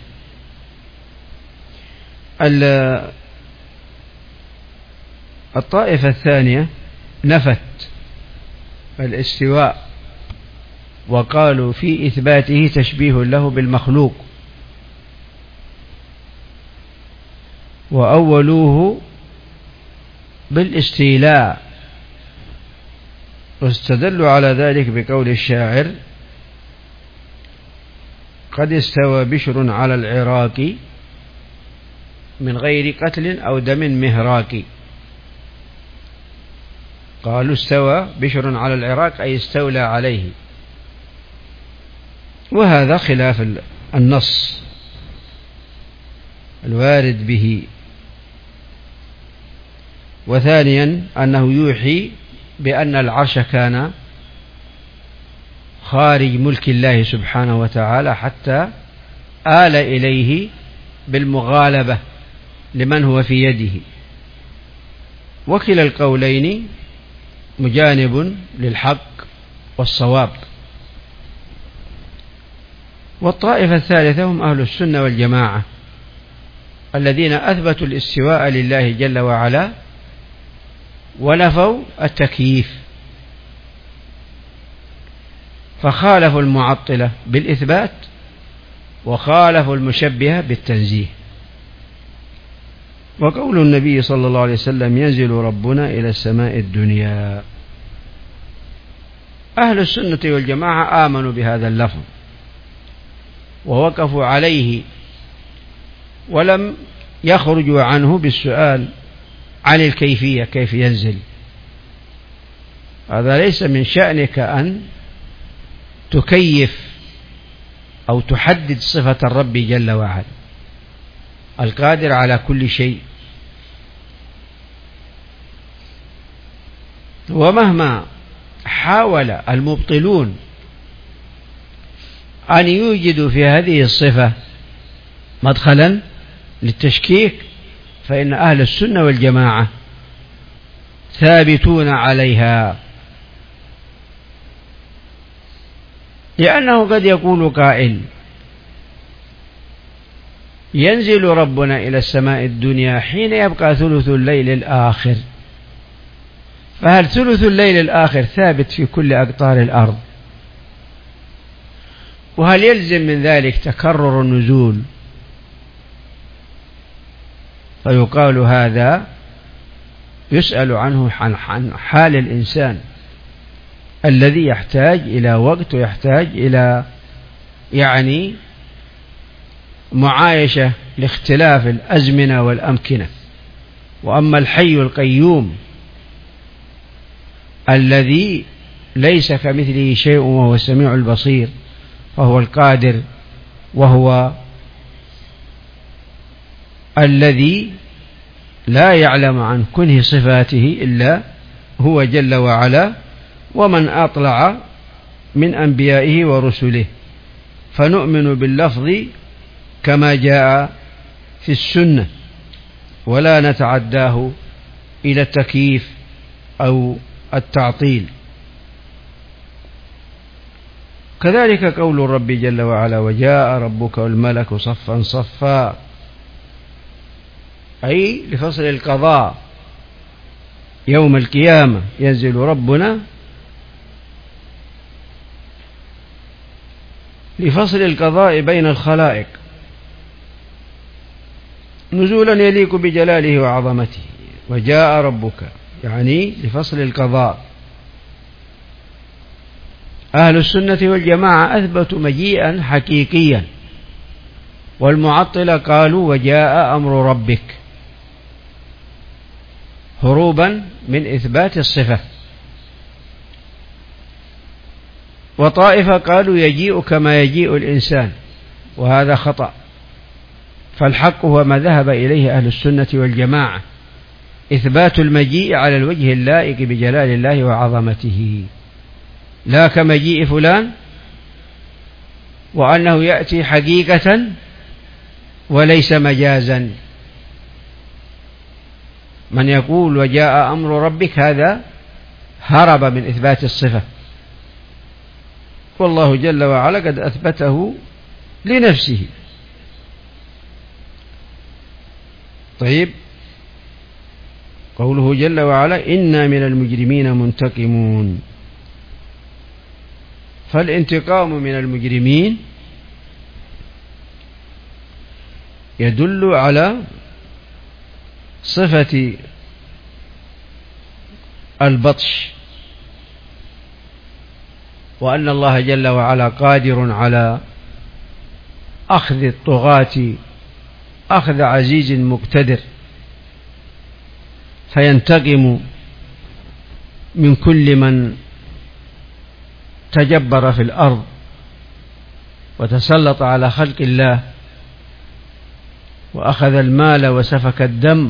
الطائفة الثانية نفت الاستواء وقالوا في إثباته تشبيه له بالمخلوق، وأولوه بالاستيلاء، واستدلوا على ذلك بقول الشاعر قد استوى بشر على العراق من غير قتل أو دم مهراك. قالوا استوى بشر على العراق أي استولى عليه، وهذا خلاف النص الوارد به. وثانيا أنه يوحي بأن العرش كان خارج ملك الله سبحانه وتعالى حتى آل إليه بالمغالبة لمن هو في يده. وكلا القولين مجانب للحق والصواب. والطائفة الثالثة هم أهل السنة والجماعة الذين أثبتوا الاستواء لله جل وعلا ونفوا التكييف، فخالفوا المعطلة بالإثبات وخالفوا المشبهة بالتنزيه. وقول النبي صلى الله عليه وسلم ينزل ربنا إلى السماء الدنيا، أهل السنة والجماعة آمنوا بهذا اللفظ ووقفوا عليه ولم يخرجوا عنه بالسؤال عن الكيفية كيف ينزل. هذا ليس من شأنك أن تكيف أو تحدد صفة الرب جل وعلا القادر على كل شيء. ومهما حاول المبطلون أن يوجدوا في هذه الصفة مدخلا للتشكيك، فإن أهل السنة والجماعة ثابتون عليها. لأنه قد يقول قائل ينزل ربنا إلى السماء الدنيا حين يبقى ثلث الليل الآخر، فهل ثلث الليل الآخر ثابت في كل أقطار الأرض؟ وهل يلزم من ذلك تكرر النزول؟ فيقال هذا يسأل عنه عن حال الإنسان الذي يحتاج إلى وقت ويحتاج إلى معايشة لاختلاف الأزمنة والأمكنة. وأما الحي القيوم الذي ليس كمثله شيء وهو السميع البصير فهو القادر، وهو الذي لا يعلم عن كنه صفاته إلا هو جل وعلا، ومن أطلع من أنبيائه ورسله فنؤمن باللفظ كما جاء في السنة ولا نتعداه إلى التكييف أو التعطيل. كذلك قول الرب جل وعلا: وجاء ربك والملك صفا صفا، أي لفصل القضاء يوم القيامة ينزل ربنا لفصل القضاء بين الخلائق نزولا يليق بجلاله وعظمته. وجاء ربك يعني لفصل القضاء. أهل السنة والجماعة أثبتوا مجيئا حقيقيا، والمعطلة قالوا وجاء أمر ربك هروبا من إثبات الصفة. وطائفة قالوا يجيء كما يجيء الإنسان، وهذا خطأ، فالحق هو ما ذهب إليه أهل السنة والجماعة، إثبات المجيء على الوجه اللائق بجلال الله وعظمته، لا كمجيء فلان وأنه يأتي حقيقة وليس مجازا. من يقول وجاء أمر ربك هذا هرب من إثبات الصفة، والله جل وعلا قد أثبته لنفسه. طيب، قوله جل وعلا: إنا من المجرمين منتقمون، فالانتقام من المجرمين يدل على صفة البطش، وأن الله جل وعلا قادر على أخذ الطغاة أخذ عزيز مقتدر، فينتقم من كل من تجبر في الأرض وتسلط على خلق الله وأخذ المال وسفك الدم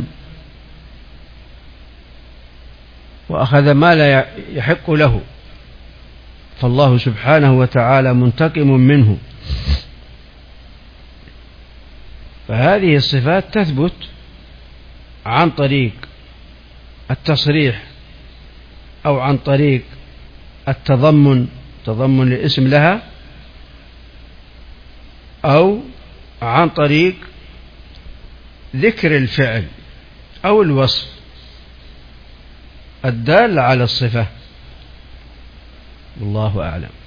وأخذ ما لا يحق له، فالله سبحانه وتعالى منتقم منه. فهذه الصفات تثبت عن طريق التصريح أو عن طريق التضمن، تضمن الاسم لها، أو عن طريق ذكر الفعل أو الوصف الدال على الصفة. والله أعلم.